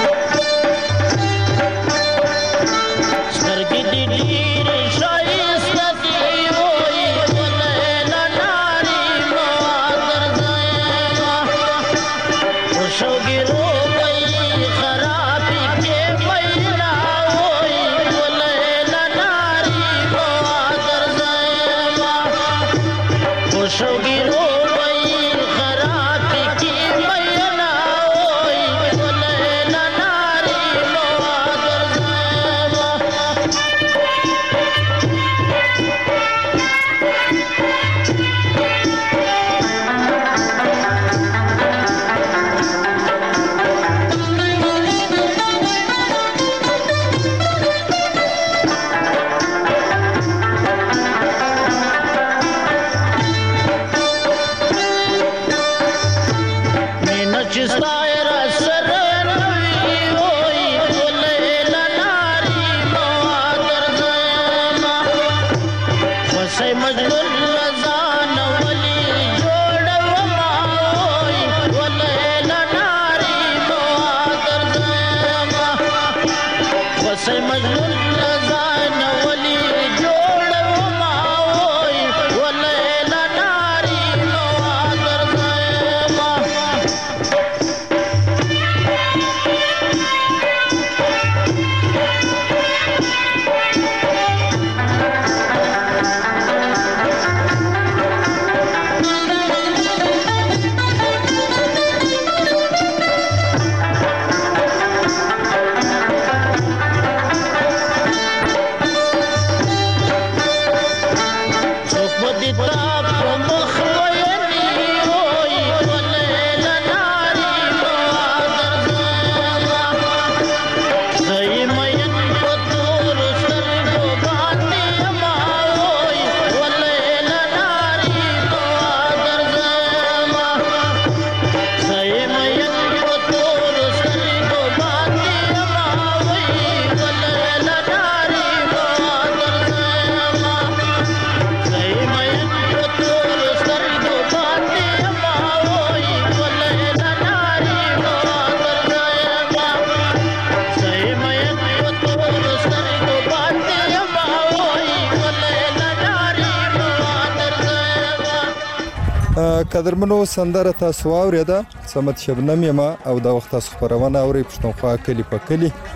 قدرمنو سندره تاسو واورېده. صمد شبنم یم او دا وخت تاسو خپرونه اورئ پښتونخوا کلي په کلي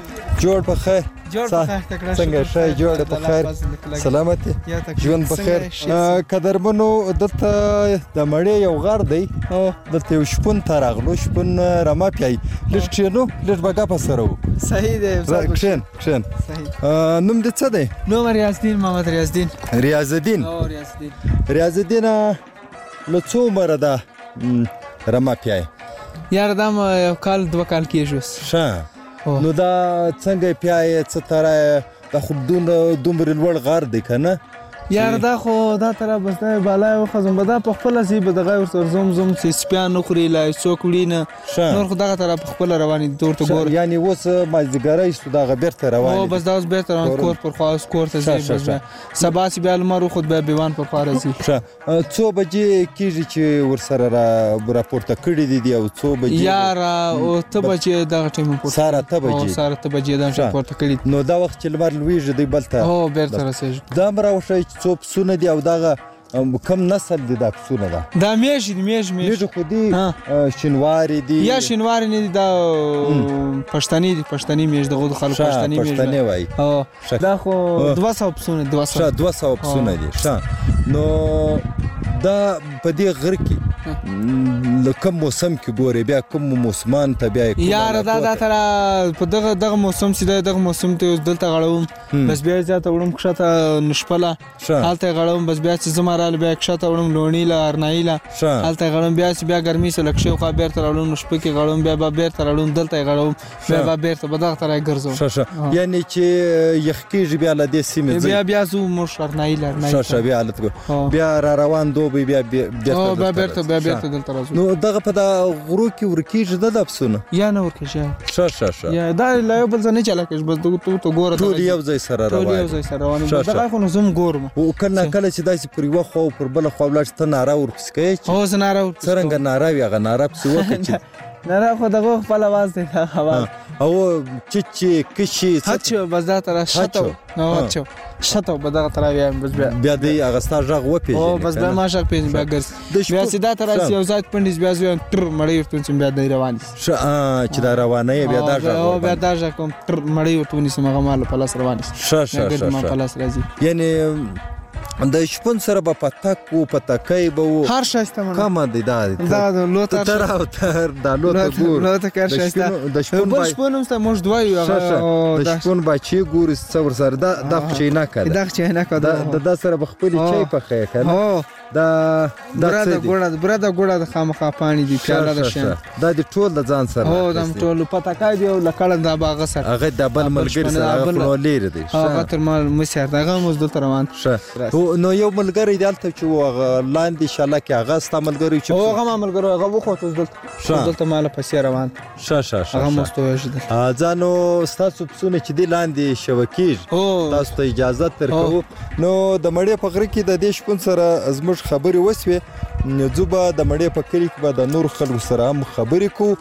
جوړ په خیر څنګه شای جوړ په خیر سلامتی ژوند په خیر قدرمنو دلته د مړې یو غار دی دلته یو شپون ته راغلو شپون رما پیای لږ کښېنو لږ به ګپه سره وکړو صحیح دی کښېن نوم دې څه دی نوم ریاضالدین محمد ریاضالدین ریاضالدین له څو عمره ده رما پیای یار دا یو کال 2 کال کېږي ښه نو دا څنګه پیای څه ترې دا خو دومره لوړ غار دی که نه یار دا خو دا طرف بس دا بالا وخزم به دا په خپل سی به دغه ورته زوم چې سپیان خوري لا څوک وړي نه نور خو دغه طرف خپل رواني دور ته ګور یعنی اوس مازدیګرای ست دغه بیرته روان او بس دا اوس بیرته روان کور پر خاص کور ته ځي سبا سی بیا لمر خود به بیوان پر فارزي څو بجې کیږي چې ورسره راپورته کړی دي او څو بجې یار او ته بجې دغه ټیم په ساره ته بجې دا راپورته کړی نو دا وخت چې لمر لویږي دی بلته او بیرته رسېږي دا مراوشه څو پسونه دي او دغه کم نسل دي دا پسونه ده دا میږي خو دي شینواري دي یا شینواري نه دي دا پښتني میږي دغه خلک پښتني وای دا خو 200 پسونه 200 پسونه دي نو دا په دې غر کې کوم موسم کې ګوري بیا کوم موسمان ته بیا یار دا تر په دغه موسم چې دغه موسم ته دلته غړوم بس بیا ځاته وړم کښته نشپله حالته غړوم بس بیا چې زمارال بیا کښته وړم لونی لا ارنایلا حالته غړوم بیا ګرمي سره لکشه خو بیا تر وړم نشپه کې غړوم بیا تر وړم دلته غړوم بیا ته بدغه تر ګرځم یعنی چې یخکیږي بیا له دې سیمه بیا زو مش ارنایلا بیا حالت بیا را روان دوبي بیا بیرته دلته راځو نو دغه په دا غرو کې ورکیږي د پسونه یا نه ورکیږي ښه یا دا لا بل ځنه چلا کېږي بس ته ګوره ټول یو ځای سره روان دغه خو نظم ګورم او کله چې داسې پر یو خو پر بل خو ولر ته ناره ورکسکې او زناره څنګه ناره وي هغه ناره پس وکړي ناره خو دغه خپل आवाज دی هوا او چې کشي هڅه بس دا تر شته بدغه تر بس بیا دی هغه ستار ژغ وپیږي او بس به ما ژغ پیژنې بیا ګرځي بیا سیده تر یو ځای پندیس بیا ځو تر مړی ورته بیا دی روان چې دا روانه بیا دا ژغ او بیا دا ژغ کوم تر مړی ورته نسمه غمال په لاس روان شه ما په لاس راځي یعنی د شپون سره به پتاکو پتاکای به هر شایسته من کومه دی دا لوتر تر دا لوتر کار شایسته د شپون بل شپون هم موږ دوی د شپون بچي ګور څور سره دا خچې نه کړه دا خچې نه کړه دا سره بخپلی چای پخې کنه دا ګوړه د خامخا پانی دی پیاله د شین دا د ټول د ځان سره او د ټول پتاکای دی لکړه د باغ سره هغه د بل ملګری سره خپل لري دی هغه تر مال مسیر دغه موږ دلته روان نو یو ملګری دلته چې لاندې شاله کې هغه ست ملګری چې هغه ملګری هغه وخت دلته مال پسې روان هغه مستوي ځانو ستاسو پسونه چې دی لاندې شوکیږي تاسو ته اجازه ترکو نو د مړې په غره کې د دې شپون سره زموږ خبرې وسوي زوبه د مړې په کلی کې به د نور خلکو سره هم خبرې کوو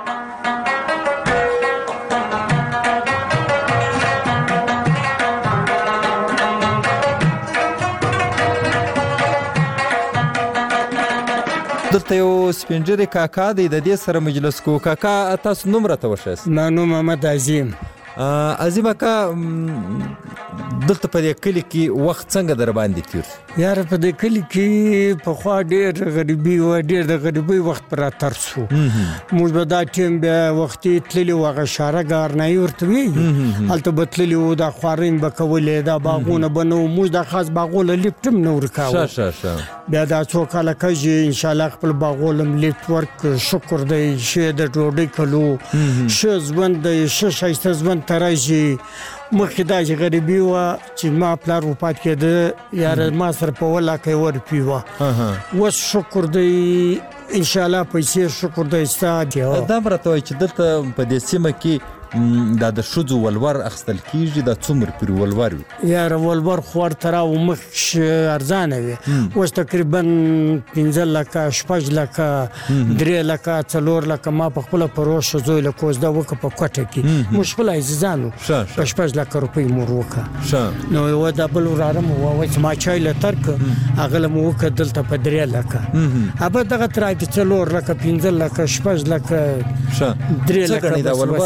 دلته یو سپینجری کاکا دی د دې سره مجلس کو کاکا تاسو نوم راته وښیاست ما نوم محمد عظیم عظیم اکا دلته په دې کلی کې وخت څنګه در باندې تیر یار په دې کلی کې په خوا ډېر غریبي و ډېر د غریبۍ وخت پر تر شو موږ به دا ټیم بیا وختي تللی و هغه اشاره ګارنایي ورته وایي هلته به تللي وو دا خوارین به کولې دا باغونه به نه وو موږ دا خاص باغونه لیفټ هم نه ورکاوه بیا دا څو کاله کېږي انشاءالله خپل باغونه هم لیفټ ورک شکر دی ښه د ډوډۍ کلو ښه ژوند دی ښه ښایسته ژوند ته راځي مخکې دا چې غریبي وه چې ما پلار وفات کېده یاره ما سره په ولاکۍ ورپي وه اوس شکر دی انشاءالله پیسې شکر دی ستا دا به راته وایي چې دلته په دې سیمه کې دا د ښځو ولور اخیستل کېږي دا څومره پورې ولور وي یاره ولور خو ورته را و مخکې ارزانه وي اوس تقریبا 15 لکه 6 لکه 3 لکه 4 لکه ما په خپله پروشه زوی له کوزده وکړه په کوټه کې موږ خپل عزیزانو په 6 لکه روپۍ مور وکړه نو یوه دا بل وراره مو ووایي چې ما چای له ترکه هغه له مو وکړه دلته په 3 لکه ابه دغه تر 4 لکه 15 لکه 6 لکه 3 لکه ولور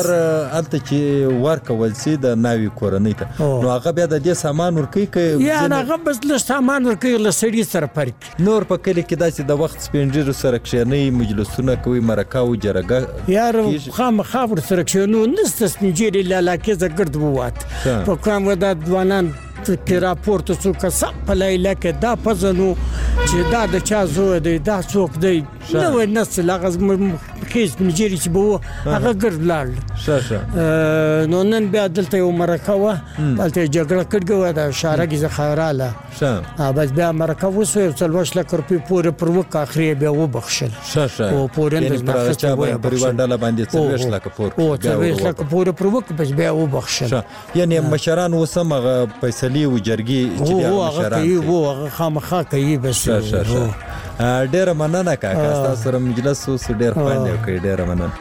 الته چې ورکول سي د ناوی کورنۍ ته نو هغه بیا د دې سامان ورکوي یا هغه بس له سامان ورکوي له سړي سره فرق نور په کلی کې داسې د وخت سپینجرو سره کښېنئ مجلسونه کوي مرکه او جرګه یار خامخا ورسره کښېنو نسته سپینجرې له علاقې څخه ګرد ووت په کوم دا ځوانان کې راپورته څو کسان په لیله کې دا پزنو چې دا د چا زوی دی دا څوک دی نوی نسل هغه خیز نجیري چې به هغه ګرد لاړ نو نن بیا دلته یو مرکه وه هلته یې جګړه کړې وه د شارګي ذخیراله بس بیا مرکه وسوه یو 40 لک روپۍ پورې پر وکړه اخر یې بیا وبخښل او پورې پر یوه ډله باندې 40 لک پورې پر وکړه بس بیا وبخښل یعنې مشران اوس هم هغه فیصلې و جرګې چې دي مشران هغه خامخا کوي بس ډېره مننه کاکا ستاسو سره مجلس اوس ډېر خوند یې وکړی ډېره مننه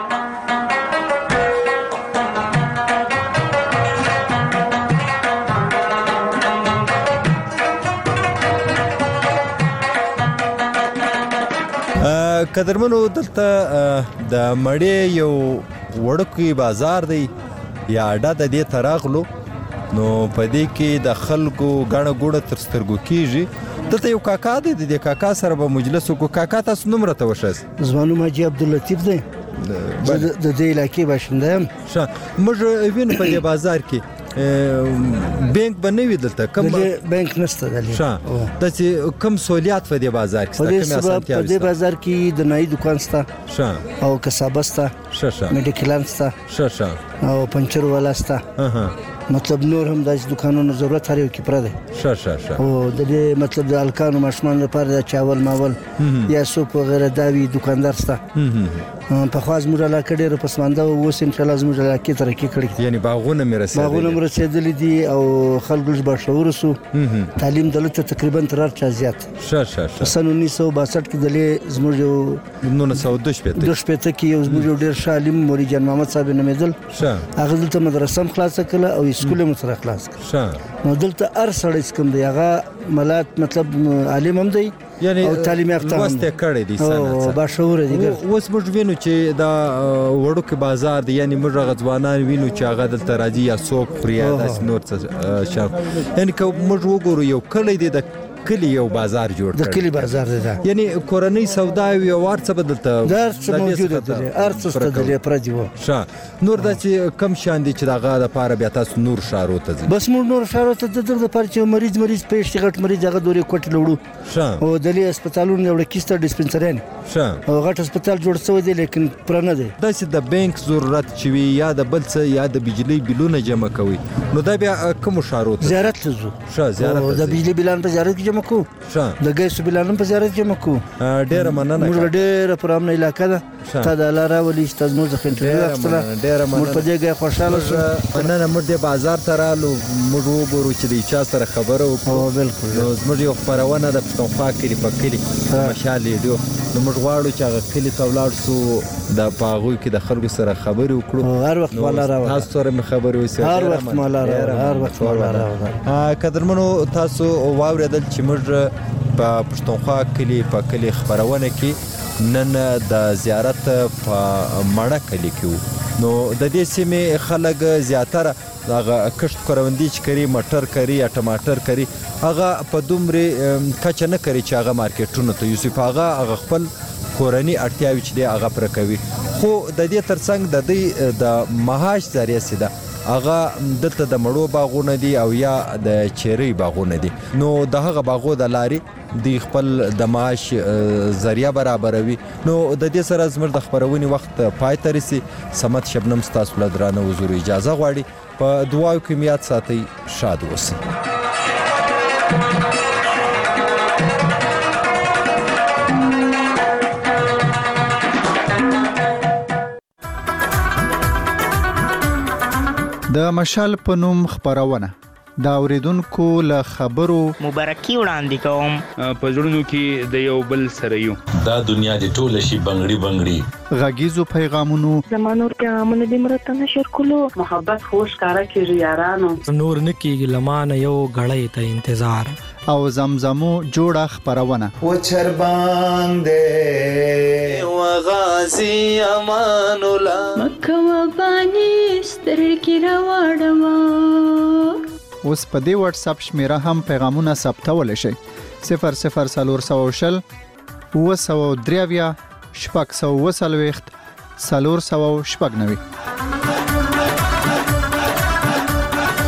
قدرمنو دلته د مړې یو وړوکی بازار دی یا اډه د دې ته راغلو نو په دې کې د خلکو ګڼه ګوڼه تر سترګو کېږي دلته یو کاکا دی د دې کاکا سره به مجلس وکړو کاکا تاسو نوم راته وښایاست زما نوم حاجي عبداللطیف دی د دې علاقې باشنده یم موږ وینو په دې بازار کې بانک به نه وي دلته بانک نشته دلته داسې کم سہولیات په دې بازار کې شته په دې بازار کې د نایي دکان شته او کسابه شته میډیکلان شته او پنچر والا شته مطلب نور هم داسې دکانونو ضرورت هر یو کې پره دی او د دې مطلب د هلکانو ماشومانو لپاره د چاول ماول یا سوپ وغیره دا وي دوکاندار شته پخوا زموږ علاقه ډېره پسمانده وه اوس انشاءالله زموږ علاقې ترقي کړې یعنې باغونه مې رسېدلي دي او خلکو لږ باشعوره سو تعلیم دلته تقریبا تر هر چا زیات په سن 1962 کې دلې زموږ یو 1962 کې یو زموږ یو ډېر ښه عالم مولوي جان محمد صاحب یې نومېدل هغه دلته مدرسه هم خلاصه کړله او سکول هم سره خلاص کړ نو دلته هر سړی چې کوم دی هغه ملات مطلب عالم هم دی او تعلیم یافته هم وسته کړی دی او باشعوره دی اوس موږ وینو چې دا وړوکی بازار دی یعنې موږ هغه ځوانان وینو چې هغه دلته راځي یا سوپ خوري یا داسې نور څه یعنې که موږ وګورو یو کلی دی د کلی یو بازار جوړ کړ د کلی بازار دی یعنی کورنۍ سودا او ورڅ بدلته دا څه موجوده ده ارڅ ستدلې پردي و نور د کم شان دي چې دغه د پاره بیا تاسو نور شارو ته بس موږ نور شارو ته د پاره چې مریض پېښ غټ مریض هغه دورې کوټ لوړو او دلی هسپتالونو یو کیسته ډیسپنسرین او غټ هسپتال جوړ شوی دی لیکن پرانه دی داسې د بانک ضرورت چوي یا د بل څه یا د بجلی بلونه جمع کوي نو دا بیا کوم شارو ته زیارت ته ځو زیارت د بجلی بلان په زیارت کې جمع کو د ګیس بلان په زیارت کې جمع کو ډیره مننه موږ ډیره پرامن علاقه ده ته د لاره ولې چې تاسو ځخه انټرویو اخیستله ډیره موږ په دې کې خوشاله شو مننه موږ د بازار ته رالو موږ وګورو چې د چا سره خبره وکړو بالکل زموږ یو خبرونه د پښتونخوا کې په کلی مشال دی نو موږ غواړو چې هغه کلی ته ولاړ شو د پاغوي کې د خلکو سره خبرې وکړو هر وخت مالا راو تاسو سره خبرې وسه هر وخت مالا راو قدرمنو تاسو واوریدل چې موږ په پښتونخوا کلی په کلی خبرونه کې نن د زیارت په مړه کلی کې نو د دې سیمې خلک زیاتره هغه کښت کروندې چې کوي مټر کوي یا ټماټر کوي هغه په دومره کچه نه کوي چې هغه مارکیټونو ته یوسف هغه خپل کورنی اړتیاوې چې دی هغه پر کوي خو د دې ترڅنګ د دې د معاش ذریعہ سیده هغه دلته د مړو باغونه دي او یا د چيري باغونه دي نو د هغه باغو د لاري د خپل د معاش ذریعہ برابروي نو د دې سره زموږ د خبرونې وخت پای ته رسي سمت شبنم ستاسو له درانه حضور اجازه غواړي په دعاو کې میات ساتي شاد اوسئ د مشال په نوم خبرونه دا اوریدونکو له خبرو مبارکي وړاندې کوم په ژوندونو کې د یو بل سره یو دا دنیا د ټول شي بنگړي بنگړي غږیزو پیغامونو زمانور پیغامونه د مرته نشر کولو محبت خوش کارا کیږي یارانو نور نکیږي لمانه یو غړې ته انتظار او زمزمو جوړه خبرونه و چر باندې و غازی امان الله مکه و بانی زړه کې راوړم. اوس په دې واتس اپ شمیره هم پیغامونه ثبتولی شئ 00420 903 440 490.